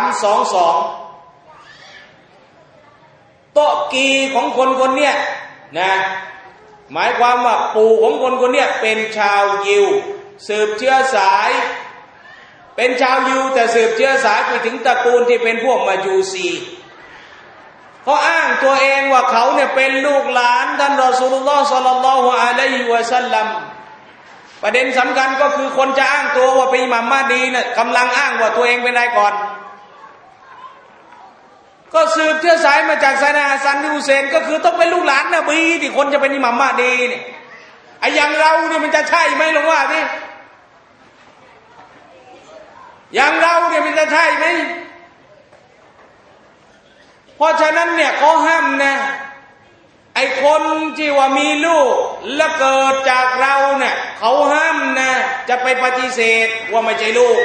322โตะกีของคนเนี้ยนะหมายความว่าปู่ของคนเนี้ยเป็นชาวยิวสืบเชื้อสายเป็นชาวยิวแต่สืบเชื้อสายไปถึงตระกูลที่เป็นพวกมาจูซีเขาอ้างตัวเองว่าเขาเนี่ยเป็นลูกหลานท่านรอซูลุลลอฮ์ศ็อลลัลลอฮุอะลัยฮิวะซัลลัมประเด็นสำคัญก็คือคนจะอ้างตัวว่าเป็นอิหม่ามมะฮดีเนี่ยกำลังอ้างว่าตัวเองเป็นอะไรก่อนก็สืบเชื้อสายมาจากไซนาฮัสซันฮุเซนก็คือต้องเป็นลูกหลานนบีที่คนจะเป็นอิหม่ามมะฮดีเนี่ยไอ้อย่างเราเนี่ยมันจะใช่ไหมลองว่าสิอย่างเราเนี่ยมันจะใช่ไหมเพราะฉะนั้นเนี่ยเขาห้ามนะไอ้คนที่ว่ามีลูกและเกิดจากเราเนี่ยเขาห้ามนะจะไปปฏิเสธว่าไม่ใช่ลูก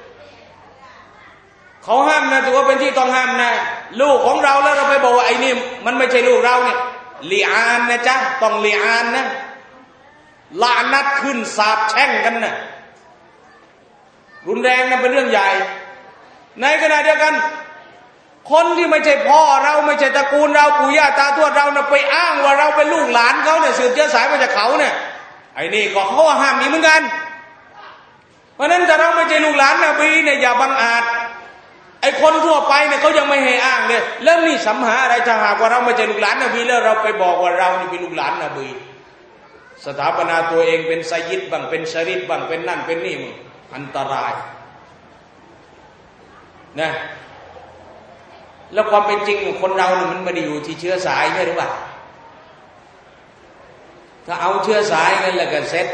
เขาห้ามนะถือว่าเป็นที่ต้องห้ามนะลูกของเราแล้วเราไปบอกว่าไอ้นี่มันไม่ใช่ลูกเราเนี่ยลีอานนะจ๊ะต้องลีอานนะลานัดขึ้นสาปแช่งกันนะรุนแรงนะเป็นเรื่องใหญ่ในขณะเดียวกันคนที่ไม่ใช่พ่อเราไม่ใช่ตระกูลเราปู่ย่าตาทวดเราเนี่ยไปอ้างว่าเราเป็นลูกหลานเขาเนี่ยสืบเชื้อสายมาจากเขาเนี่ยไอ้นี่ก็เขาห้ามอีกเหมือนกันเพราะนั้นถ้าเราไม่ใช่ลูกหลานนบีเนี่ยอย่าบังอาจไอ้คนทั่วไปเนี่ยเขายังไม่ให้อ้างเลยแล้วนี่สัมหาอะไรถ้าหากว่าเราไม่ใช่ลูกหลานนบีแล้วเราไปบอกว่าเรานี่เป็นลูกหลานนบีสถาปนาตัวเองเป็นไซยิดบ้างเป็นชะรีฟบ้างเป็นนั่นเป็นนี่มึงอันตรายนะแล้วความเป็นจริงคนเราเนี่ยมันไม่ได้อยู่ที่เชื้อสายใช่หรือเปล่าถ้าเอาเชื้อสายนั่นแหละก็เซ็ต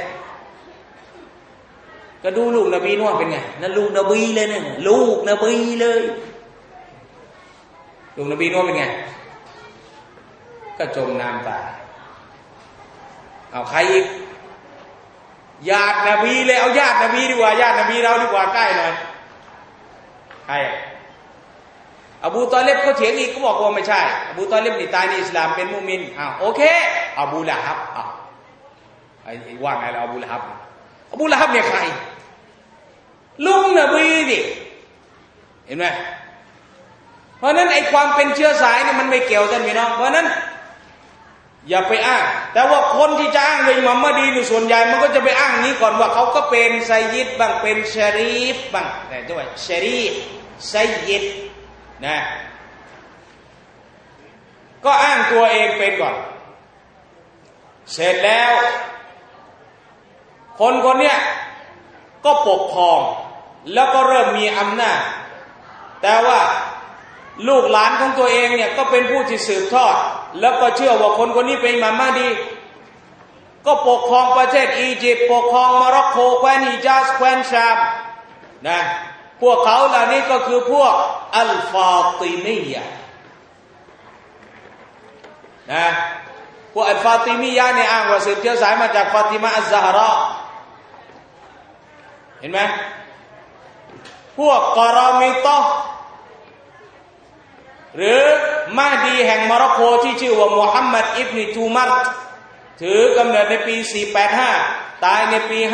ก็ดูลูกนบีนู่นเป็นไงนั่นลูกนบีเลยเนี่ยลูกนบีเลยลูกนบีนู่นเป็นไงก็จมน้ำตายเอาใครอีกญาตินบีเลยเอาญาตินบีดีกว่าญาตินบีเราดีกว่าใกล้หน่อยใครอบูตอเลบเขาเถียงอีกเขาบอกว่าไม่ใช่อบูตอเลบนี่ตายในอิสลามเป็นมุมินโอเคอบูละฮับไอ้ว่าไงล่ะอบูละฮับเนี่ยใครลุงนบีดิเห็นไหมเพราะนั้นไอ้ความเป็นเชื้อสายเนี่ยมันไม่เกี่ยวกันพี่น้องเพราะนั้นอย่าไปอ้างแต่ว่าคนที่จะอ้างเลยอิหม่ามมะฮดีนี่ส่วนใหญ่มันก็จะไปอ้างนี้ก่อนว่าเขาก็เป็นไซยิดบ้างเป็นชะรีฟบ้างแต่ด้วยชะรีฟไซยิดนะก็อ้างตัวเองเป็นก่อนเสร็จแล้วคนคนเนี้ยก็ปกครองแล้วก็เริ่มมีอำนาจแต่ว่าลูกหลานของตัวเองเนี่ยก็เป็นผู้ที่สืบทอดแล้วก็เชื่อว่าคนคนนี้เป็นอิหม่ามมะฮดีก็ปกครองประเทศอียิปต์ปกครองโมร็อกโกแคว้นฮิญาซแคว้นชามนะพวกเขาเหล่านี้ก็คือพวกอัลฟาติมียะห์นะพวกอัลฟาติมียะห์เนี่ยอ้างว่าสืบเชื้อสายมาจากฟาติมาอัซซะฮราเห็นไหมพวกกอรอมิตอหรือมะฮดีแห่งโมร็อกโกที่ชื่อว่ามุฮัมมัดอิบนุตูมัรถือกำเนิดในปี485ตายในปี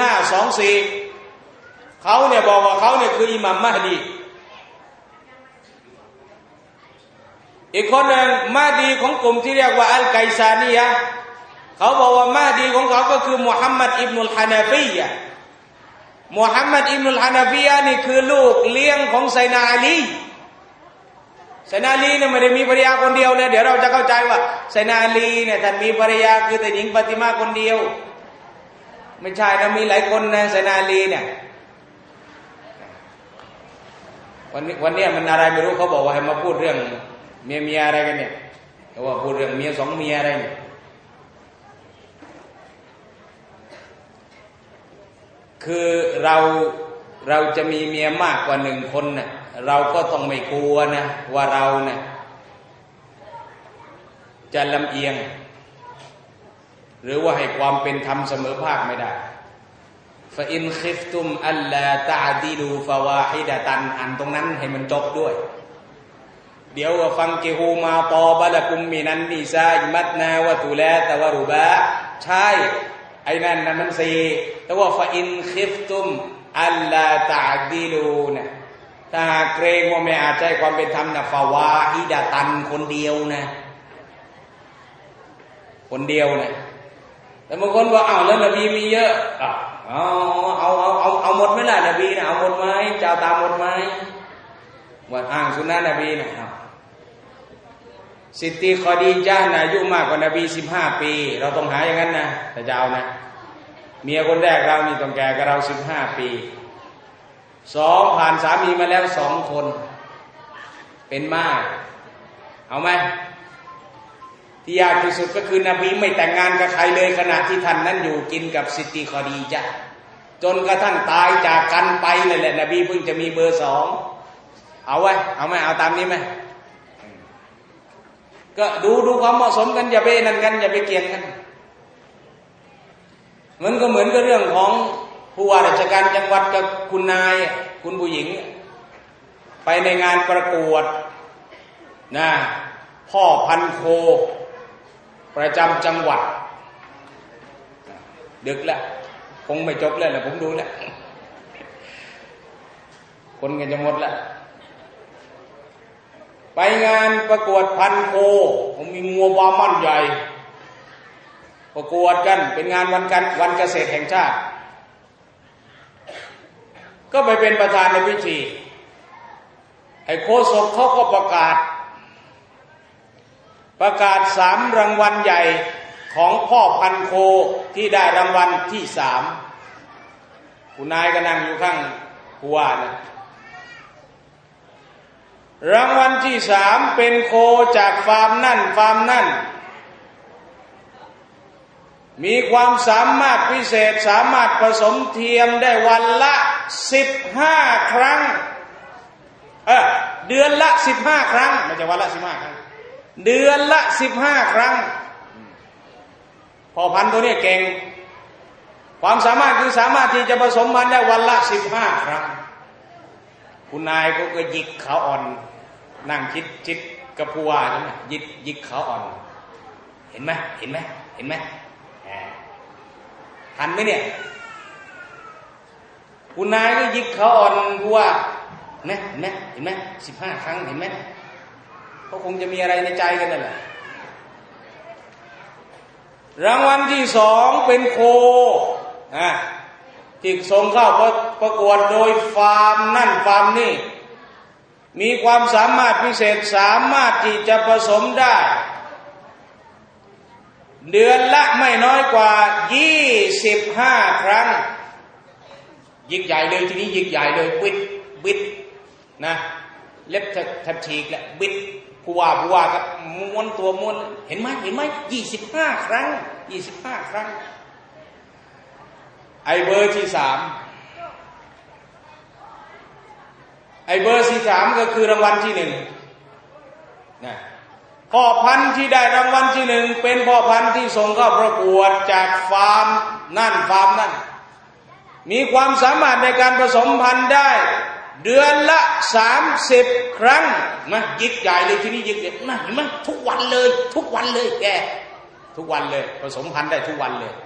524เขาเนี่ยบอกว่าเขาเนี่ยคืออิหม่ามมะฮดีอีกคนหนึ่งมะฮดีของกลุ่มที่เรียกว่าอัลไกซานียะห์เขาบอกว่ามะฮดีของเขาก็คือมุฮัมมัดอิบนุลฮานาฟียะห์มุฮัมมัดอิบนุลฮานาฟียะห์นี่คือลูกเลี้ยงของไซนาอาลีไซนาอาลีเนี่ยไม่ได้มีภรรยาคนเดียวนะเดี๋ยวเราจะเข้าใจว่าไซนาอาลีเนี่ยท่านมีภรรยาคือแต่หญิงฟาติมาคนเดียวไม่ใช่นะมีหลายคนนะไซนาอาลีเนี่ยวันนี้มันอะไรไม่รู้เขาบอกว่าให้มาพูดเรื่องเมียอะไรกันเนี่ยเขาว่าพูดเรื่องเมีย2 เมียอะไรเนี่ยคือเราจะมีเมียมากกว่า1 คนน่ะเราก็ต้องไม่กลัวนะว่าเราเนี่ยจะลำเอียงหรือว่าให้ความเป็นธรรมเสมอภาคไม่ได้ฟะอินคิฟตุมอัลลาตะอดิลูฟะวาฮิดะตันอันตรงนั้นให้มันจบด้วยเดี๋ยวว่าฟังกิฮูมาตอบะละกุมมินันนิซาอิมัตนาวะตุลาตะวะรุบะใช่ไอ้นั่นน่ะมัน4แต่ว่าฟะอินคิฟตุมอัลลาตะอดิลูนะถ้าเกรงว่าไม่อาจใจความเป็นธรรมนะฟาวาฮิดะตันคนเดียวนะคนเดียวนะแต่บางคนว่าแล้วนบีมีเยอะเอาหมดไหมล่ะนบีนะเอาหมดไหมเจ้าตามหมดไหมว่าอ้างสุนนะนบีนะซิตตีคอดีญะห์นะอายุมากกว่านบี15 ปีเราต้องหาอย่างนั้นนะแต่จะเอานะเมียคนแรกเรานี่ต้องแก่กับเรา15 ปี2ผ่านสามีมาแล้ว2 คนเป็นม่ายเอาไหมที่ยากที่สุดก็คือนบีไม่แต่งงานกับใครเลยขณะที่ท่านนั้นอยู่กินกับซิตตีคอดีญะห์จนกระทั่งตายจากกันไปนั่นแหละนบีเพิ่งจะมีเบอร์2เอาไหมเอาตามนี้ไหมก็ดูความเหมาะสมกันอย่าไปนั่นกันอย่าไปเกี่ยงกันมันก็เหมือนกับเรื่องของผู้ว่าราชการจังหวัดกับคุณนายคุณผู้หญิงไปในงานประกวดนะพ่อพันโคประจำจังหวัดดึกแล้วคงไม่จบแล้วแหละผมดูแล้วคนกันจะหมดแล้วไปงานประกวดพันโคผมมีงัวบามั่นใหญ่ประกวดกันเป็นงานวันเกษตรแห่งชาติก็ไปเป็นประธานในพิธีไอ้โฆษกเขาก็ประกาศ3 รางวัลใหญ่ของพ่อพันโคที่ได้รางวัลที่3คุณนายก็นั่งอยู่ข้างผู้ว่านะรางวัลที่3เป็นโคจากฟาร์มนั่นมีความสามารถพิเศษสามารถผสมเทียมได้วันละ15 ครั้งเดือนละ15 ครั้งไม่ใช่วันละ15 ครั้งเดือนละ15 ครั้งพ่อพันธุ์ตัวนี้เก่งความสามารถคือสามารถที่จะผสมพันธุ์ได้วันละ15 ครั้งคุณนายก็หยิกขาอ่อนนั่งคิดกับผู้ว่าใช่ไหมหยิกขาอ่อนเห็นไหมทันไหมเนี่ยคุณนายก็หยิกขาอ่อนผู้ว่าเห็นไหม15 ครั้งเห็นไหมเขาคงจะมีอะไรในใจกันนั่นแหละรางวัลที่2เป็นโคที่ส่งเข้าประกวดโดยฟาร์มนั่นฟาร์มนี่มีความสามารถพิเศษสามารถที่จะผสมได้เดือนละไม่น้อยกว่า25ครั้งยิ่งใหญ่เลยทีนี้ยิ่งใหญ่เลยบิดนะเล็บแทบฉีกแหละบิดผู้ว่ากับม้วนตัวม้วนเห็นไหม25ครั้ง25ครั้งไอเบอร์ที่3ก็คือรางวัลที่1นะพ่อพันธุ์ที่ได้รางวัลที่1เป็นพ่อพันธุ์ที่ส่งเข้าประกวดจากฟาร์มนั่นมีความสามารถในการผสมพันธุ์ได้เดือนละ30ครั้งนะยิ่งใหญ่เลยที่นี่ยิ่งใหญ่นะเห็นไหมทุกวันเลยแกทุกวันเลยผสมพันธุ์ได้ทุกวันเลย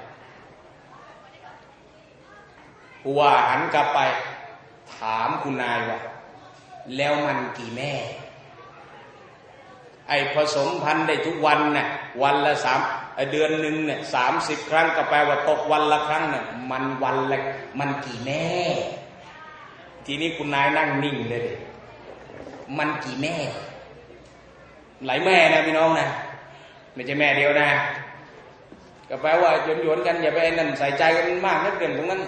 ผู้ว่าหันกลับไปถามคุณนายว่าแล้วมันกี่แม่ไอ้ผสมพันธุ์ได้ทุกวันน่ะวันละเดือนหนึ่งเนี่ย30ครั้งก็แปลว่าตกวันละครั้งน่ะมันวันละมันกี่แม่ทีนี้คุณนายนั่งนิ่งเลยมันกี่แม่หลายแม่นะพี่น้องนะไม่ใช่แม่เดียวนะก็แปลว่าหยวนๆกันอย่าไปนั่นใส่ใจกันมากนะเรื่องตรงนั้น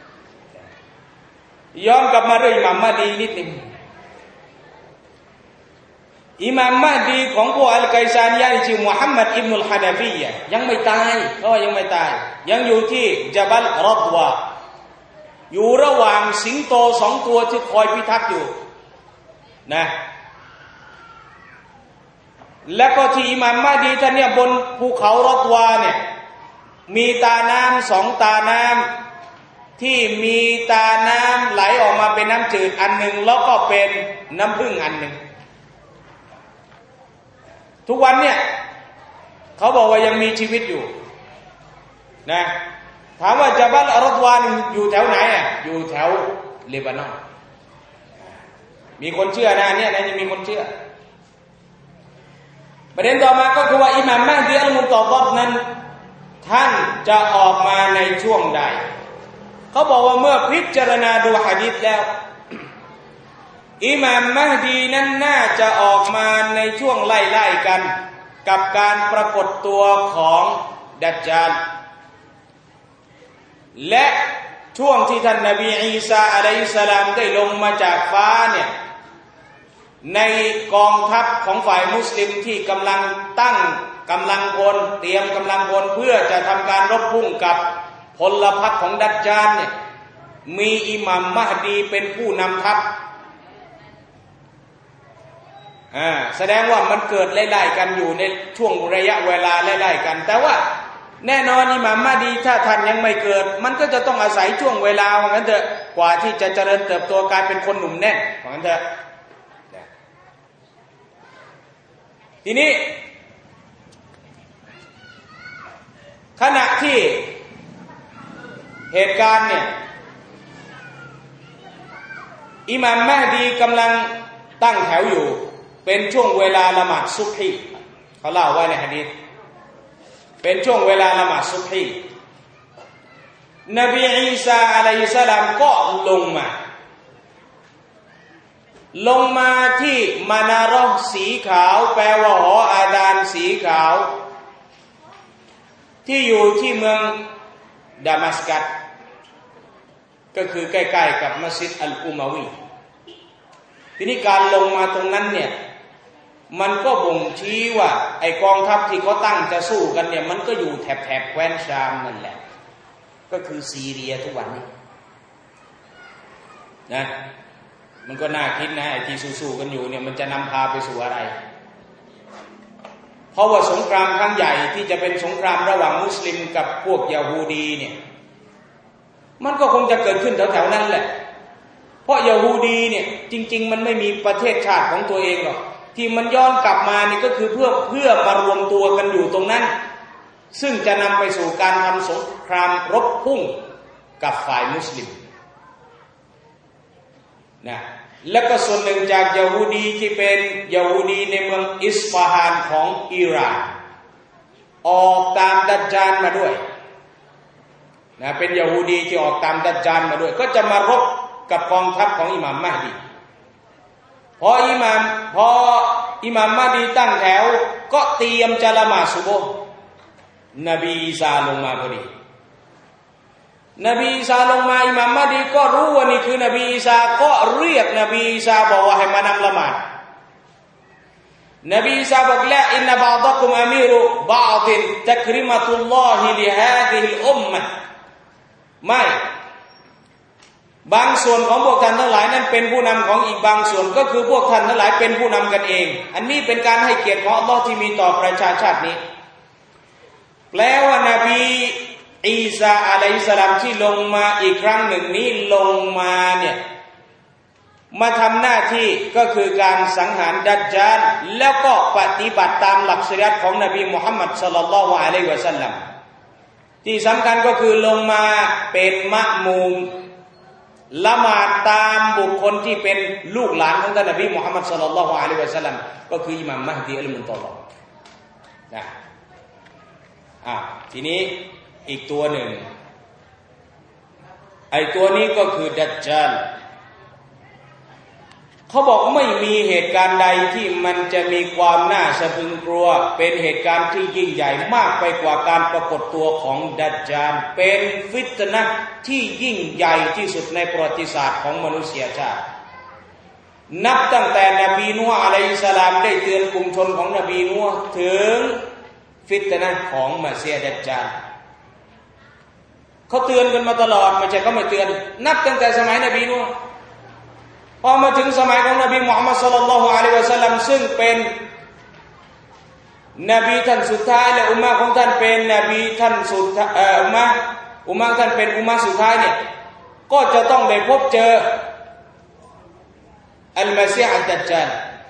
ย้อนกลับมาเรื่องอิหม่ามมะดีนิดนึงอิหม่ามมะดีของพวกอัลไกซานียะห์ชื่อมุฮัมมัดอิบนุลฮานาฟียะห์ยังไม่ตายยังอยู่ที่ญะบัลรอฎวาอยู่ระหว่างสิงโต2ตัวที่คอยพิทักษ์อยู่นะแล้วก็ที่อิหม่ามมะดีท่านเนี่ยบนภูเขารอฎวาเนี่ยมีตาน้ำ2ตาน้ำที่มีตาน้ำไหลออกมาเป็นน้ำจืดอันหนึ่งแล้วก็เป็นน้ำผึ้งอันหนึ่งทุกวันเนี่ยเขาบอกว่ายังมีชีวิตอยู่นะถามว่าญะบัลรอฎวาอยู่แถวไหนอ่ะอยู่แถวเลบานอนมีคนเชื่อนะเนี่ยนะยังมีคนเชื่อประเด็นต่อมาก็คือว่าอิหม่ามมะดีอัลมุนตะฎิรนั้นท่านจะออกมาในช่วงใดเขาบอกว่าเมื่อพิจารณาดูหะดีษแล้วอิหม่ามมะดีนั้นน่าจะออกมาในช่วงไล่ๆกันกับการปรากฏตัวของดัจญาลและช่วงที่ท่านนบีอีสาอะลัยฮิสสลามได้ลงมาจากฟ้าเนี่ยในกองทัพของฝ่ายมุสลิมที่กำลังตั้งกำลังพลเตรียมกำลังพลเพื่อจะทำการรบพุ่งกับพลพรรคของดัจญาลเนี่ยมีอิหม่ามมะดีเป็นผู้นำทัพแสดงว่ามันเกิดไล่ๆกันอยู่ในช่วงระยะเวลาไล่ๆกันแต่ว่าแน่นอนอิหม่ามมะดีถ้าท่านยังไม่เกิดมันก็จะต้องอาศัยช่วงเวลาว่างั้นเถอะกว่าที่จะเจริญเติบโตกลายเป็นคนหนุ่มแน่นว่างั้นเถอะทีนี้ขณะที่เหตุการณ์เนี่ยอิหม่ามมะดีกำลังตั้งแถวอยู่เป็นช่วงเวลาละหมาดซุบฮีเขาเล่าไว้ในหะดีษเป็นช่วงเวลาละหมาดซุบฮีนบีอีสาอะลัยฮิสสลามก็ลงมาที่มานารอสีขาวแปลว่าหออาดานสีขาวที่อยู่ที่เมืองดามัสกัสก็คือใกล้ๆกับมัสยิดอัลอุมาวีทีนี้การลงมาตรงนั้นเนี่ยมันก็บ่งชี้ว่าไอกองทัพที่เขาตั้งจะสู้กันเนี่ยมันก็อยู่แถบแคว้นชามนั่นแหละก็คือซีเรียทุกวันนี้นะมันก็น่าคิดนะไอ้ที่สู้ๆกันอยู่เนี่ยมันจะนำพาไปสู่อะไรเพราะว่าสงครามครั้งใหญ่ที่จะเป็นสงครามระหว่างมุสลิมกับพวกยะฮูดีเนี่ยมันก็คงจะเกิดขึ้นแถวๆนั้นแหละเพราะยะฮูดีเนี่ยจริงๆมันไม่มีประเทศชาติของตัวเองหรอกที่มันย้อนกลับมานี่ก็คือเพื่อมารวมตัวกันอยู่ตรงนั้นซึ่งจะนำไปสู่การทำสงครามรบพุ่งกับฝ่ายมุสลิมนะและก็ส่วนหนึ่งจากยะฮูดีที่เป็นยะฮูดีในเมืองอิสฟาฮานของอิหร่านออกตามดัจญาลมาด้วยนะเป็นยะฮูดีที่ออกตามดัจญาลมาด้วยก็จะมารบกับกองทัพของอิหม่ามมะดีพออิหม่ามมะดีตั้งแถวก็เตรียมจะละหมาดซุบฮ์นบีอีสาลงมาพอดีนบีอีสาลงมาอิหม่ามมะดีก็รู้ว่านี่คือนบีอีสาก็เรียกนบีอีสาบอกว่าให้มานำละหมาดนบีอีสาบอกละอินนะบะฎะกุมอามีรุบะฎินตักริมะตุลลอฮิลิฮาซิฮิลอุมมะห์ไม่บางส่วนของพวกท่านทั้งหลายนั้นเป็นผู้นำของอีกบางส่วนก็คือพวกท่านทั้งหลายเป็นผู้นำกันเองอันนี้เป็นการให้เกียรติของอัลเลาะห์ที่มีต่อประชาชาตินี้แปลว่านบีอีสาอะลัยฮิสสลามที่ลงมาอีกครั้งหนึ่งนี้ลงมาเนี่ยมาทำหน้าที่ก็คือการสังหารดัจญาลแล้วก็ปฏิบัติตามหลักศีลของนบีมุฮัมมัดศ็อลลัลลอฮุอะลัยฮิวะซัลลัมที่สำคัญก็คือลงมาเป็นมะมูมละหมาดตามบุคคลที่เป็นลูกหลานของท่านนบีมุฮัมมัดศ็อลลัลลอฮุอะลัยฮิวะซัลลัมก็คืออิหม่ามมะฮดีอัลมุนตะฎอนะทีนี้อีกตัวหนึ่งไอ้ตัวนี้ก็คือดัจญาลเขาบอกไม่มีเหตุการณ์ใดที่มันจะมีความน่าสะพรึงกลัวเป็นเหตุการณ์ที่ยิ่งใหญ่มากไปกว่าการปรากฏตัวของดัจญาลเป็นฟิตนะห์ที่ยิ่งใหญ่ที่สุดในประวัติศาสตร์ของมนุษยชาตินับตั้งแต่นบีนูฮ์อะลัยฮิสสลามได้เตือนกลุ่มชนของนบีนูฮ์ถึงฟิตนะห์ของมะซีฮ์ดัจญาลเขาเตือนกันมาตลอดไม่ใช่เขาไม่เตือนนับตั้งแต่สมัยนบีนูฮ์พอมาถึงสมัยของนบีมุฮัมมัดศ็อลลัลลอฮุอะลัยฮิวะซัลลัมซึ่งเป็นนบีท่านสุดท้ายและอุมมะของท่านเป็นนบีท่านสุดอุมมะท่านเป็นอุมมะสุดท้ายเนี่ยก็จะต้องได้พบเจออัลมะซีฮ์ดัจญาล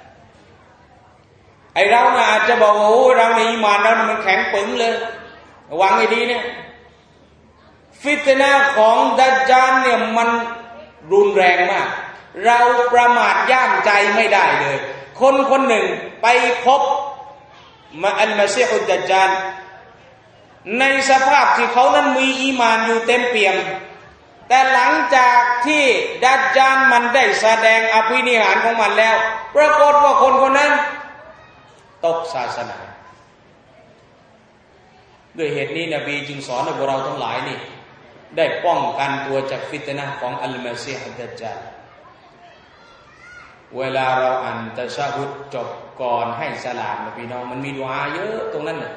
ไอเราน่ะอาจจะบอกว่าโอ้เราในอีหม่านเรามันแข็งปึ๋งเลยระวังให้ดีเนี่ยฟิตนะห์ของดัจญาลเนี่ยมันรุนแรงมากเราประมาทย่ามใจไม่ได้เลยคนคนหนึ่งไปพบอัลมะซีฮ์ดัจญาลในสภาพที่เขานั้นมีอีหม่านอยู่เต็มเปี่ยมแต่หลังจากที่ดัจญาลมันได้แสดงอภินิหารของมันแล้วปรากฏว่าคนคนนั้นตกศาสนาด้วยเหตุนี้นบีจึงสอนให้พวกเราทั้งหลายนี่ได้ป้องกันตัวจากฟิตนะห์ของอัลมะซีฮ์ดัจญาลเวลาเราอ่านตะชะฮุดจบก่อนให้สลามนะพี่น้องมันมีดุอาเยอะตรงนั้นน่ะ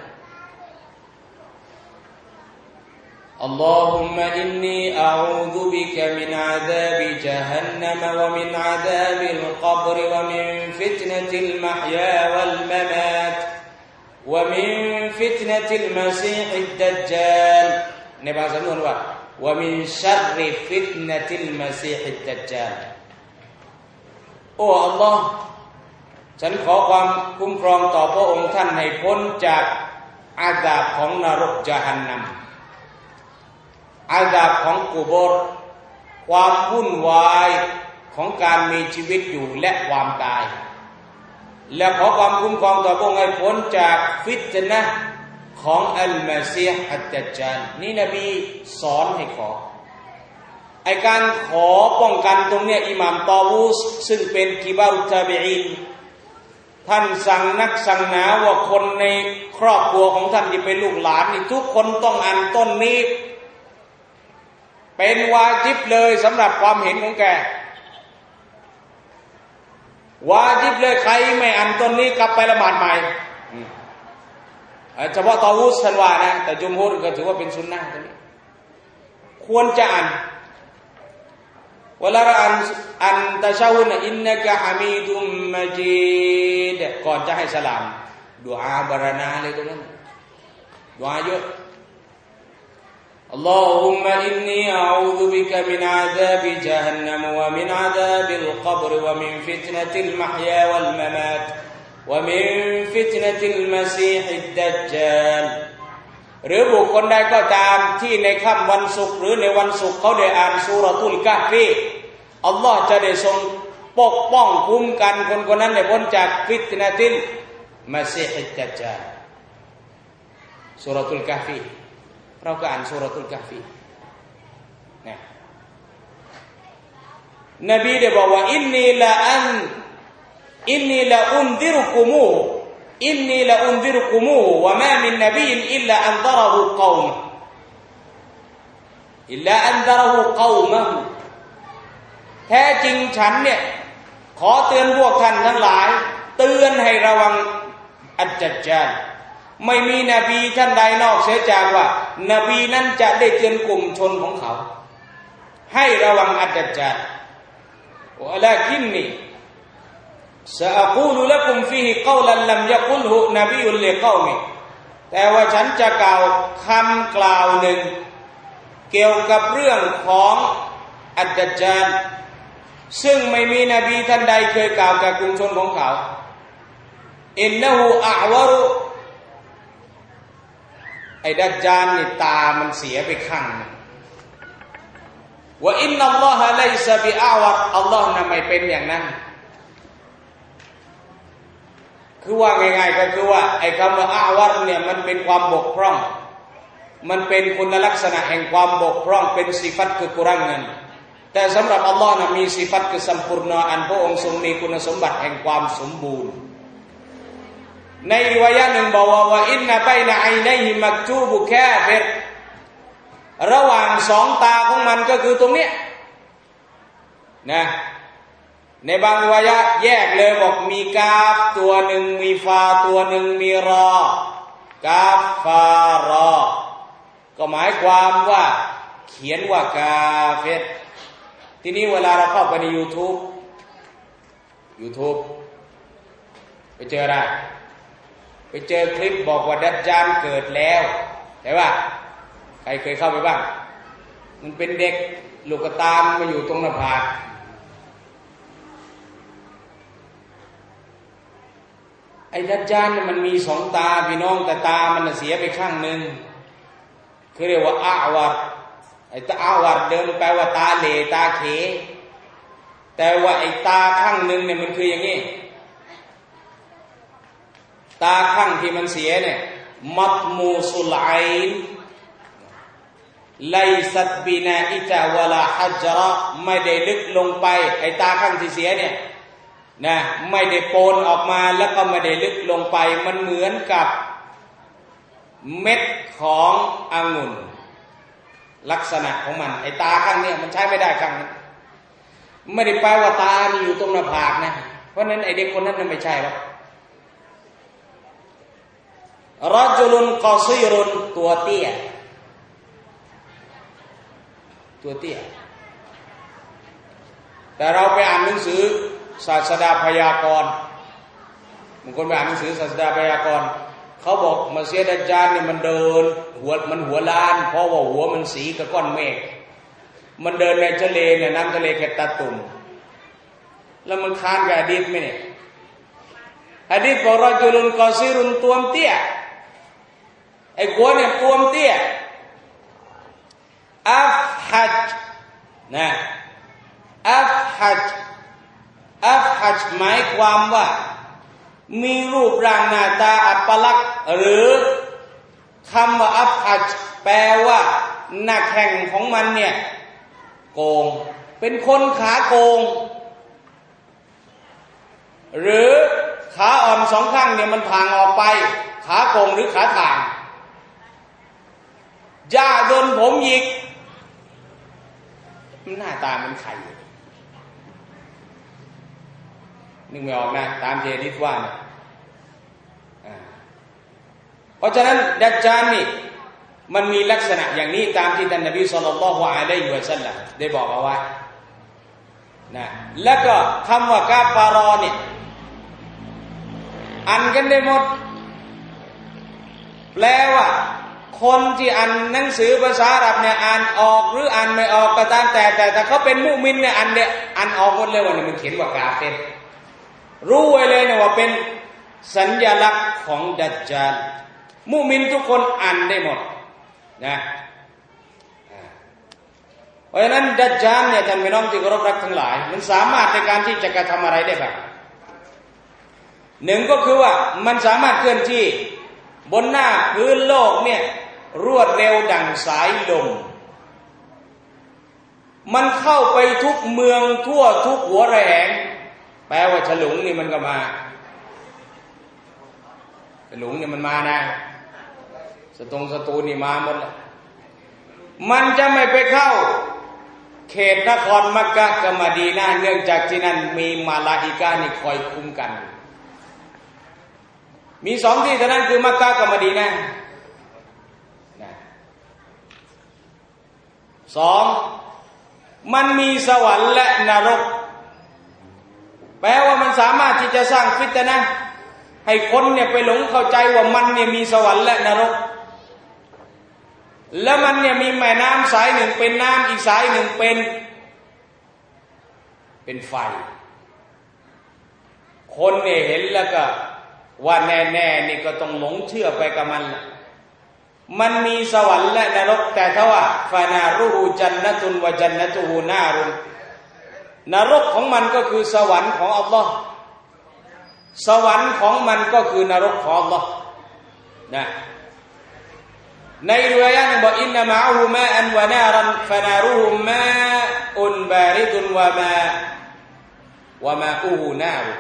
อัลลอฮุมมะอินนีอะอูซุบิกะมินอะซาบิญะฮันนัมวะมินอะซาบิลกับรวะมินฟิตนะติลมะฮยาวัลมะมาตวะมินฟิตนะติลมะซีฮิดดัจญาลในบางสำนวนว่าวะมินชัรริฟิตนะติลมะซีฮิดดัจญาลโอ้อัลลอฮ์ฉันขอความคุ้มครองต่อพระองค์ท่านให้พ้นจากอาซาบของนรกญะฮันนัมอาซาบของกุโบรความวุ่นวายของการมีชีวิตอยู่และความตายและขอความคุ้มครองต่อพระองค์ให้พ้นจากฟิตนะห์ของอัลมะซีฮ์ดัจญาลนี่นบีสอนให้ขอไอการขอป้องกันตรงเนี้ยอิหม่ามตอวูสซึ่งเป็นกิบารุตตาบีอีนท่านสั่งนักสั่งหนาว่าคนในครอบครัวของท่านที่เป็นลูกหลานนี่ทุกคนต้องอ่านต้นนี้เป็นวาญิบเลยสำหรับความเห็นของแกวาญิบเลยใครไม่อ่านต้นนี้กลับไปละหมาดใหม่เฉพาะตอวูสท่านว่านะแต่จุมฮูรก็ถือว่าเป็นซุนนะห์ตรงนี้ควรจะอ่านเวลาเราอ่านตะชะฮุดอินนะกะฮะมีดุมมะจีดก่อนจะให้สลามดุอาบารนาเลยตรงนั้นดุอาเยอะอัลลอฮุมมะอินนีอะอูซุบิกะมินอะซาบิญะฮันนัมวะมินอะซาบิลกับรวะมินฟิตนะติลมะฮยาวัลมะมาตวะมินฟิตนะติลมะซีฮิดดัจญาลหรือบุคคลใดก็ตามที่ในค่ำวันศุกร์หรือในวันศุกร์เขาได้อ่านซูเราะตุลกะฮฟีอัลลอฮ์จะได้ทรงปกป้องคุ้มกันคนคนนั้นให้พ้นจากฟิตนะติลมะซีฮิดดัจญาลซูเราะตุลกะฮฟีเราก็อ่านซูเราะตุลกะฮฟีนะนบีได้บอกว่าอินนีละอุนดิรุกุมูอินนีละอุนซิรุกุมูวะมามินนบีอินอิลลาอันซะรหูกอมอิลลาอันซะรหูกอมะฮูแท้จริงฉันเนี่ยขอเตือนพวกท่านทั้งหลายเตือนให้ระวังอัจจัจญาลไม่มีนบีท่านใดนอกเสียจากว่านบีนั้นจะได้เตือนกลุ่มชนของเขาให้ระวังอัจจัจญาลวะลากินนีซะอะกูลุละกุมฟีฮิกอลันลัมยะกุลฮุนบียุลลิกอมิแต่ว่าฉันจะกล่าวคำกล่าวหนึ่งเกี่ยวกับเรื่องของอัจจัจญาลซึ่งไม่มีนบีท่านใดเคยกล่าวกับกลุ่มชนของเขาอินนะฮูอะอวะรุไอ้ดัจญาลนี่ตามันเสียไปข้างว่าอินนัลลอฮะไลซะบิอะวะรอัลลอฮ์น่ะไม่เป็นอย่างนั้นคือว่าง่ายๆก็คือว่าไอ้คำว่าอะวะรเนี่ยมันเป็นความบกพร่องมันเป็นคุณลักษณะแห่งความบกพร่องเป็นสิฟัต kekuranganแต่สำหรับอัลลอฮ์นั้นมีสิฟัต kesempurnaan อันพระองค์ทรงมีคุณสมบัติแห่งความสมบูรณ์ในริวายะห์หนึ่งบอกว่าอินนะบัยนะอัยนัยฮิมักตูบุกาฟิรระหว่างสองตาของมันก็คือตรงเนี้ยนะในบางริวายะห์แยกเลยบอกมีกาฟตัวหนึ่งมีฟาตัวหนึ่งมีรอกาฟฟารอก็หมายความว่าเขียนว่ากาเฟรทีนี้เวลาเราเข้าไปใน YouTube ไปเจออะไรไปเจอคลิปบอกว่าดัจญาลเกิดแล้วแต่ว่าใครเคยเข้าไปบ้างมันเป็นเด็กลูกตามาอยู่ตรงหน้าผากไอ้ดัจญาลมันมีสองตาพี่น้องแต่ตามันเสียไปข้างหนึ่งคือเรียกว่าอาวาไอ้ตาอาวาเดิมแปลว่าตาเหลตาเขแต่ว่าไอ้ตาข้างหนึ่งเนี่ยมันคืออย่างนี้ตาข้างที่มันเสียเนี่ยมัตมูสุลไอน์ไลซัตบินาอิตาวะลาฮัจระไม่ได้ลึกลงไปไอ้ตาข้างที่เสียเนี่ยนะไม่ได้โปนออกมาแล้วก็ไม่ได้ลึกลงไปมันเหมือนกับเม็ดขององุ่นลักษณะของมันไอ้ตาข้างเนี่ยมันใช้ไม่ได้ข้างนั้นไม่ได้แปลว่าตานี่อยู่ตรงหน้าผากนะเพราะนั้นไอ้เด็กคนนั้นไม่ใช่หรอกรอจุลุนกอซีรุนตัวเตี้ยแต่เราไปอ่านหนังสือศาสดาพยากรณ์บางคนไปอ่านหนังสือศาสดาพยากรณ์เขาบอกมัสยิดดัจญาลเนี่ยมันเดินหัวล้านเพราะว่าหัวมันสีกับก้อนเมฆมันเดินในทะเลเนี่ยน้ำทะเลแคตาตุ่มแล้วมันค้านกับหะดีษไหมเนี่ยหะดีษบอกรอจุลุนกอซีรุนตัวเตี้ยไอ้หัวเนี่ยตัวเตี้ยอัฟฮัจนะอัฟฮัจหมายความว่ามีรูปร่างหน้าตาอัปลักษณ์หรือคำว่าอัฟฮัจแปลว่าหน้าแข้งของมันเนี่ยโกงเป็นคนขาโกงหรือขาอ่อนสองข้างเนี่ยมันถ่างออกไปขาโกงหรือขาถ่างย่าโดนผมหยิกหน้าตามันไข่นึกไม่ออกนะตามเจดีย์ว่าเนี่ยเพราะฉะนั้นดัจญาลนี่มันมีลักษณะอย่างนี้ตามที่ท่านนบีศ็อลลัลลอฮุอะลัยฮิวะซัลลัมได้บอกเอาไว้นะแล้วก็คำว่ากาฟารอเนี่ยอ่านกันได้หมดแปลว่าคนที่อ่านหนังสือภาษาอาหรับเนี่ยอ่านออกหรืออ่านไม่ออกก็ตามแต่ถ้าเขาเป็นมุมินเนี่ยอ่านออกหมดเลยว่ามันเขียนว่ากาเฟรรู้ไว้เลยนะว่าเป็นสัญลักษณ์ของดัจญาลมุมินทุกคนอ่านได้หมดนะเพราะฉะนั้นดัจญาลเนี่ยท่านพี่น้องที่เคารพรักทั้งหลายมันสามารถในการที่จะกระทำอะไรได้บ้างหนึ่งก็คือว่ามันสามารถเคลื่อนที่บนหน้าพื้นโลกเนี่ยรวดเร็วดั่งสายลมมันเข้าไปทุกเมืองทั่วทุกหัวระแหงแปลว่าฉลุงนี่มันก็มาหลุงเนี่ยมันมานะศัตรูนี่มาหมดแล้วมันจะไม่ไปเข้าเขตนครมักกะกับมะดีนะห์เนื่องจากที่นั่นมีมาลาอิกะห์นี่คอยคุ้มกันมีสองที่เท่านั้นคือมักกะกับมะดีนะห์สองมันมีสวรรค์และนรกแปลว่ามันสามารถที่จะสร้างฟิตนะห์ให้คนเนี่ยไปหลงเข้าใจว่ามันเนี่ยมีสวรรค์และนรกแล้วมันเนี่ยมีแม่น้ำสายหนึ่งเป็นน้ำอีกสายหนึ่งเป็นไฟคนเนี่ยเห็นแล้วก็ว่าแน่ๆนี่ก็ต้องหลงเชื่อไปกับมันแหละมันมีสวรรค์และนรกแต่ถ้าว่าฟานารูฮูจันนะตุนวะจันนะตูฮูนารุนนรกของมันก็คือสวรรค์ของอัลลอฮ์สวรรค์ของมันก็คือนรกของอัลลอฮ์นะในริวายะห์นึงบอกอินนะมะอะฮูมาอันวะนารันฟานารูฮูมาอุนบาริดุนวะมาอูฮูนารุ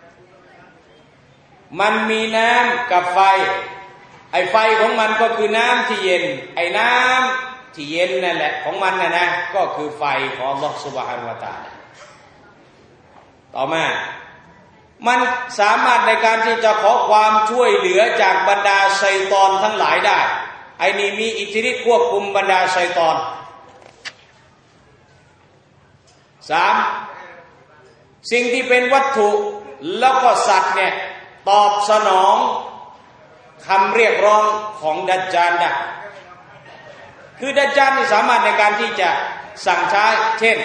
มันมีน้ำกับไฟไอ้ไฟของมันก็คือน้ำที่เย็นไอ้น้ำที่เย็นนั่นแหละของมันนะก็คือไฟของอัลลอฮฺซุบฮานะฮูวะตะอาลาต่อมามันสามารถในการที่จะขอความช่วยเหลือจากบรรดาชัยฏอนทั้งหลายได้ไอ้นี่มีอิทธิฤทธิ์ควบคุมบรรดาชัยฏอนสามสิ่งที่เป็นวัตถุแล้วก็สัตว์เนี่ยตอบสนองคำเรียกร้องของดัจญาลได้คือดัจญาลนี่สามารถในการที่จะสั่งใช้เช่น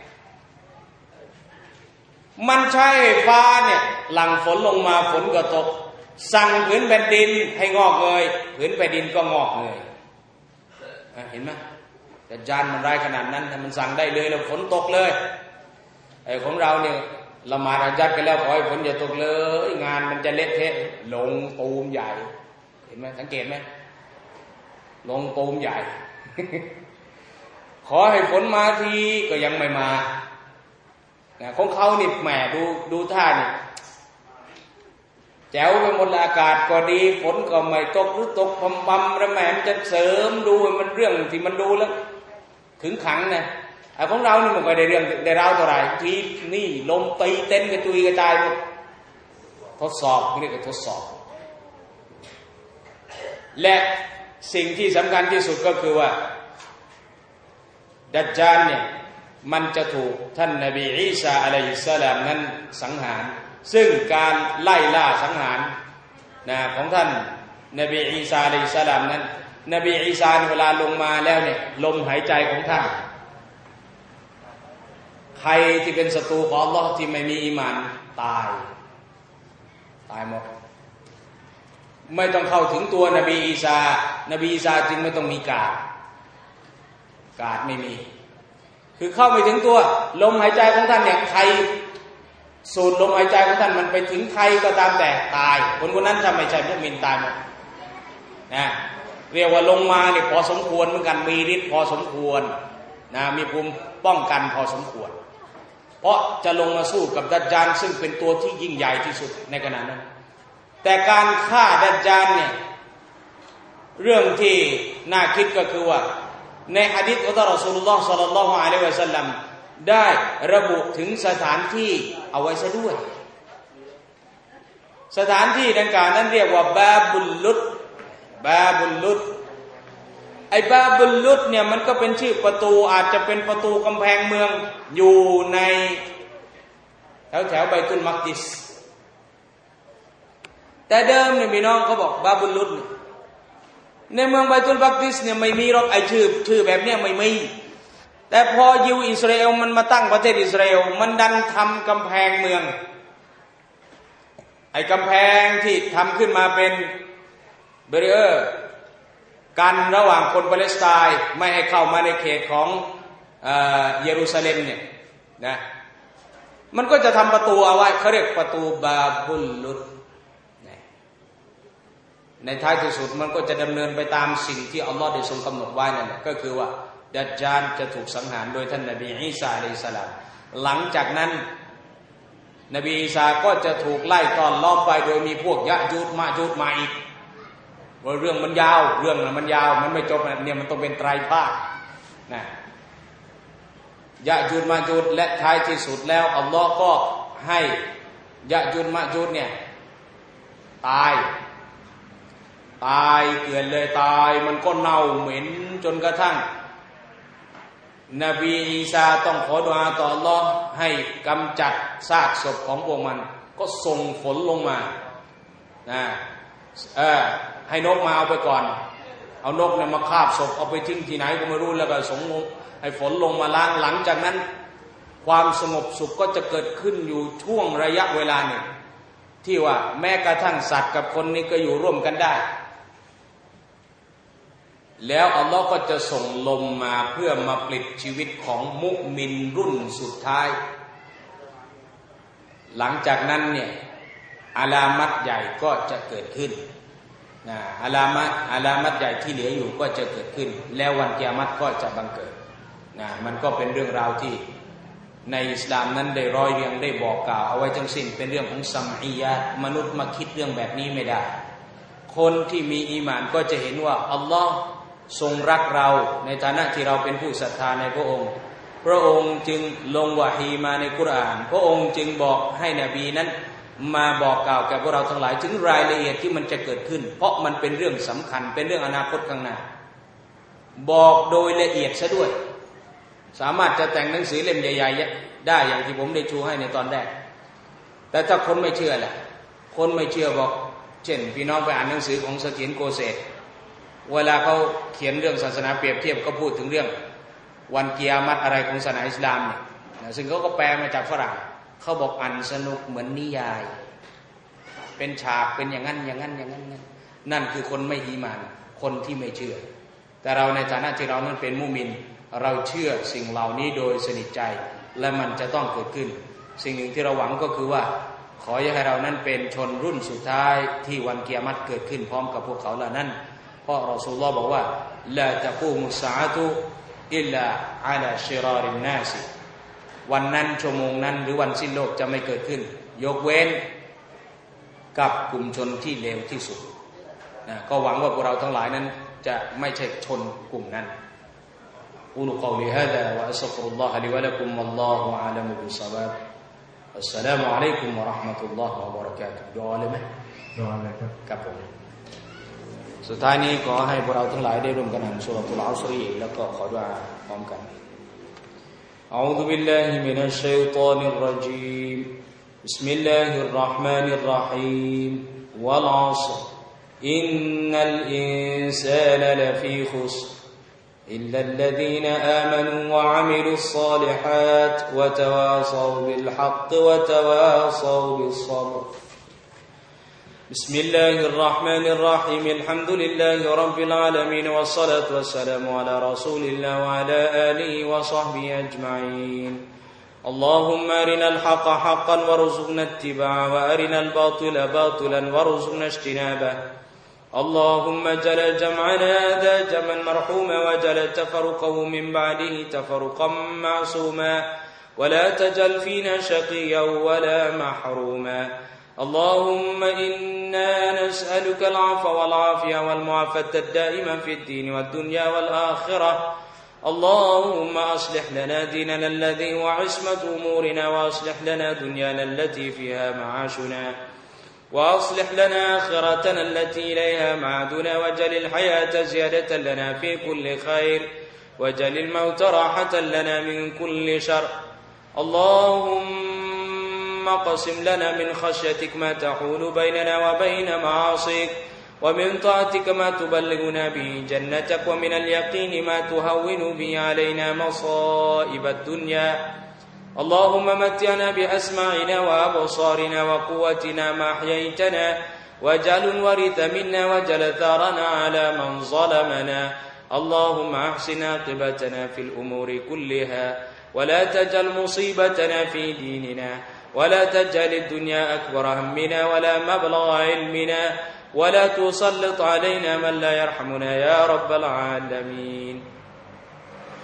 มันใช้ฟ้าเนี่ยหลั่งฝนลงมาฝนก็ตกสั่งผืนแผ่นดินให้งอกเงยผืนแผ่นดินก็งอกเงยเห็นไหมดัจญาลมันร้ายขนาดนั้นมันสั่งได้เลยแล้วฝนตกเลยไอ้ของเราเนี่ยละหมาดอาญัดกันแล้วขอให้ฝนอย่าตกเลยงานมันจะเละเทะลงตูมใหญ่เห็นไหมสังเกตไหมลงตูมใหญ่ ขอให้ฝนมาทีก็ยังไม่มาของเขานี่แหมดูท่านี่แจ๋วไปหมดอากาศก็ดีฝนก็ไม่ตกหรือตกพำๆแล้วแหมมันจะเสริมดูมันเรื่องที่มันดูแล้วถึงขังนะไอ้ของเรานี่มันก็ได้เรื่องได้ราวเท่าไหร่ทีนี่ลมตีเต้นกระจุยกระจายหมดทดสอบเรียกว่าทดสอบและสิ่งที่สำคัญที่สุดก็คือว่าดัจญาลเนี่ยมันจะถูกท่านนบีอีสาอะลัยฮิสสลามนั้นสังหารซึ่งการไล่ล่าสังหารนะของท่านนบีอีสาอะลัยฮิสสลามนั้นนบีอีสาเวลาลงมาแล้วเนี่ยลมหายใจของท่านใครที่เป็นศัตรูของอัลเลาะห์ที่ไม่มีอีหม่านตายหมดไม่ต้องเข้าถึงตัวนบีอีสาจึงไม่ต้องมีกาดไม่มีคือเข้าไปถึงตัวลมหายใจของท่านเนี่ยใครสูดลมหายใจของท่านมันไปถึงใครก็ตามแต่ตายคนนั้นถ้าไม่ใช่มุมินตายหมดนะเรียกว่าลงมาเนี่ยพอสมควรเหมือนกันมีฤทธิ์พอสมควรนะมีภูมิป้องกันพอสมควรเพราะจะลงมาสู้กับดัจญาลซึ่งเป็นตัวที่ยิ่งใหญ่ที่สุดในขณะนั้นแต่การฆ่าดัจญาลเนี่ยเรื่องที่น่าคิดก็คือว่าในหะดีษของท่านรอซูลุลลอฮ์ศ็อลลัลลอฮุอะลัยฮิวะซัลลัมได้ระบุถึงสถานที่เอาไว้ซะด้วยสถานที่ดังกล่าวนั้นเรียกว่าบาบุลลุดไอ้บาบุลลุดเนี่ยมันก็เป็นชื่อประตูอาจจะเป็นประตูกำแพงเมืองอยู่ในแถวไบตุลมักดิสแต่เดิมเนี่ยพี่น้องเขาบอกบาบุลลุดในเมืองไบตุลมักดิสเนี่ยไม่มีหรอกไอ้ชื่อแบบเนี้ยไม่มีแต่พอยิวอิสราเอลมันมาตั้งประเทศอิสราเอลมันดันทำกำแพงเมืองไอ้กำแพงที่ทำขึ้นมาเป็นเบรีเออร์กันระหว่างคนปาเลสไตน์ไม่ให้เข้ามาในเขตของเยรูซาเล็มเนี่ยนะมันก็จะทำประตูเอาไว้เขาเรียกประตูบาบุลลุดในท้ายที่สุดมันก็จะดำเนินไปตามสิ่งที่อัลลอฮ์ได้ทรงกำหนดไว้นั่นแหละก็คือว่าดัจญาลจะถูกสังหารโดยท่านนบีอีสาอะลัยฮิสสลามหลังจากนั้นนบีอีสาก็จะถูกไล่ต้อนล้อมไปโดยมีพวกยะจูดมาจูดมาอีกเรื่องมันยาวมันยาวมันไม่จบเนี่ยมันต้องเป็นไตรภาคนะยะจูดมาจูดและท้ายที่สุดแล้วอัลลอฮ์ก็ให้ยะจูดมาจูดเนี่ยตายเกลื่อนเลยตายมันก็เน่าเหม็นจนกระทั่งนบีอีสาต้องขอดุอาต่ออัลลอฮ์ให้กำจัดซากศพของพวกมันก็ส่งฝนลงมาให้นกมาเอาไปก่อนเอานกเนี่ยมาคาบศพเอาไปทิ้งที่ไหนก็ไม่รู้แล้วก็ส่งให้ฝนลงมาล้างหลังจากนั้นความสงบสุขก็จะเกิดขึ้นอยู่ช่วงระยะเวลาหนึ่งที่ว่าแม้กระทั่งสัตว์กับคนนี้ก็อยู่ร่วมกันได้แล้วอัลลอฮ์ก็จะส่งลมมาเพื่อมาปลิดชีวิตของมุมินรุ่นสุดท้ายหลังจากนั้นเนี่ยอาลามัตใหญ่ก็จะเกิดขึ้นอาลามัตใหญ่ที่เหลืออยู่ก็จะเกิดขึ้นแล้ววันกิยามะฮ์ก็จะบังเกิดมันก็เป็นเรื่องราวที่ในอิสลามนั้นได้ร้อยเรียงได้บอกกล่าวเอาไว้ทั้งสิ้นเป็นเรื่องของซัมอียะห์มนุษย์มาคิดเรื่องแบบนี้ไม่ได้คนที่มีอีหม่านก็จะเห็นว่าอัลลอฮ์ทรงรักเราในฐานะที่เราเป็นผู้ศรัทธาในพระองค์จึงลงวะฮีมาในกุรอานพระองค์จึงบอกให้นบีนั้นมาบอกกล่าวแก่พวกเราทั้งหลายถึงรายละเอียดที่มันจะเกิดขึ้นเพราะมันเป็นเรื่องสำคัญเป็นเรื่องอนาคตข้างหน้าบอกโดยละเอียดซะด้วยสามารถจะแต่งหนังสือเล่มใหญ่ๆได้อย่างที่ผมได้ชูให้ในตอนแรกแต่ถ้าคนไม่เชื่อล่ะคนไม่เชื่อบอกเช่นพี่น้องไปอ่านหนังสือของเสถียรโกเศษเวลาเขาเขียนเรื่องศาสนาเปรียบเทียบก็พูดถึงเรื่องวันกิยามะฮ์อะไรของศาสนาอิสลามเนี่ยซึ่งเขาก็แปลมาจากฝรั่งเขาบอกอ่านสนุกเหมือนนิยายเป็นฉากเป็นอย่างนั้นนั่นคือคนไม่อีหม่านคนที่ไม่เชื่อแต่เราในฐานะที่เรานั้นเป็นมุมินเราเชื่อสิ่งเหล่านี้โดยสนิทใจและมันจะต้องเกิดขึ้นสิ่งหนึ่งที่เราหวังก็คือว่าขอให้เรานั้นเป็นชนรุ่นสุดท้ายที่วันกิยามะฮ์เกิดขึ้นพร้อมกับพวกเขาเหล่านั้นเพราะรอซูลุลลอฮ์บอกว่าลาตะกูมุสซาอะตุอิลลาอะลาชิรอรินนาสวันนั้นชั่วโมงนั้นหรือวันสิ้นโลกจะไม่เกิดขึ้นยกเว้นกับกลุ่มชนที่เลวที่สุดก็หวังว่าพวกเราทั้งหลายนั้นจะไม่ใช่ชนกลุ่มนั้นอูลุกอลิฮาดาวะอัสตัฆฟิรุลลอฮะลิวะละกุมวัลลอฮุอะลัมุบิศศอวาบอัสสลามุอะลัยกุมวะเราะห์มะตุลลอฮ์วะบะเราะกาตุฮ์ดุอาเลยมั้ยดุอาเลยครับผมสุดท้ายนี้ขอให้พวกเราทั้งหลายได้ร่วมกันอ่านซูเราะตุลอัศรแล้วก็ขอดุอาพร้อมกันอะอูซุบิลลาฮิมินัชชัยฏอนิรเราะญีมบิสมิลลาฮิรเราะห์มานิรเราะฮีมวัลอัศรอินนัลอินซานะลฟีขุศรอิลลัลลซีนอามานูวะอะมิลุศศอลิฮาตวะตะวาศอบิลฮักวะตะวาศอบิศศบรبسم الله الرحمن الرحيم الحمد لله رب العالمين والصلاة والسلام على رسول الله وعلى آله وصحبه أجمعين اللهم أرنا الحق حقا وارزقنا اتباعه وأرنا الباطل باطلا وارزقنا اجتنابه اللهم اجعل جمعنا هذا جمعا مرحوما واجعل تفرقه من بعده تفرقا معصوما ولا تجعل فينا شقيا ولا محروما اللهم إنا نسألك العفو والعافية والمعافاة الدائمة في الدين والدنيا والآخرة اللهم أصلح لنا ديننا الذي هو عصمة أمورنا وأصلح لنا دنيانا التي فيها معاشنا وأصلح لنا آخرتنا التي إليها معادنا واجعل الحياة زيادة لنا في كل خير واجعل الموت راحة لنا من كل شر اللهم اقسم لنا من خشيتك ما تحول بيننا وبين معاصيك ومن طاعتك ما تبلغنا به جنتك ومن اليقين ما تهون به علينا مصائب الدنيا اللهم متعنا بأسماعنا وأبصارنا وقوتنا ما أحييتنا واجعل الورث منا واجعل ثارنا على من ظلمنا اللهم أحسن عاقبتنا في الأمور كلها ولا تجعل مصيبتنا في ديننا ولا تجعل الدنيا أكبر همنا ولا مبلغ علمنا ولا تسلط علينا من لا يرحمنا يا رب العالمين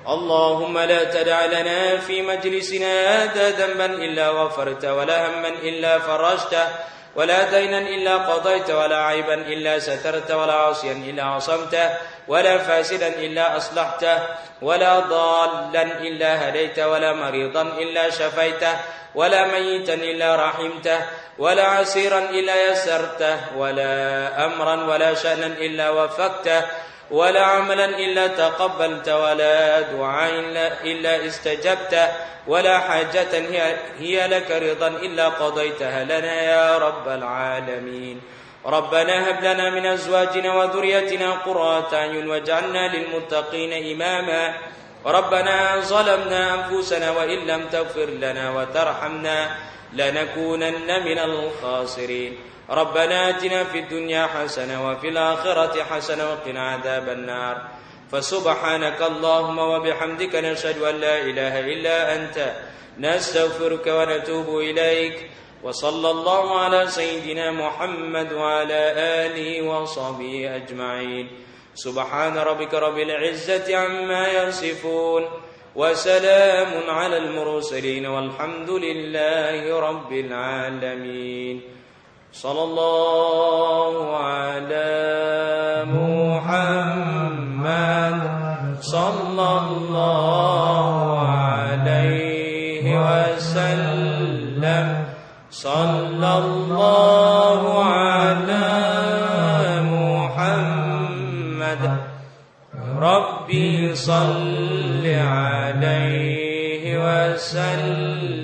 اللهم لا تدع لنا في مجلسنا هذا ذنبا إلا غفرته ولا هما إلا فرجته ولا دينا إلا قضيت ولا عيبا إلا سترت ولا عاصيا إلا عصمته ولا فاسدا إلا أصلحته ولا ضالا إلا هديته ولا مريضا إلا شفيته ولا ميتا إلا رحمته ولا عسيرا إلا يسرته ولا أمرا ولا شأنا إلا وفقته ولا عملا إلا تقبلت ولا دعاء إلا استجبته ولا حاجة هي لك رضا إلا قضيتها لنا يا رب العالمين. ربنا هب لنا من أزواجنا وذريتنا قرة أعين واجعلنا للمتقين إماما. ربنا ظلمنا أنفسنا وإن لم تغفر لنا وترحمنا لنكونن من الخاسرين. ربنا آتنا في الدنيا حسنة وفي الآخرة حسنة وقنا عذاب النار. فسبحانك اللهم وبحمدك نشهد أن لا إله إلا أنت نستغفرك ونتوب إليك. وصلى الله على سيدنا محمد وعلى آله وصحبه أجمعين. سبحان ربك رب العزة عما يصفون وسلام على المرسلين والحمد لله رب العالمين. صلى الله على محمد صلى الله عليه وسلم. صلى الله على محمد ربي صل عليه وسلم.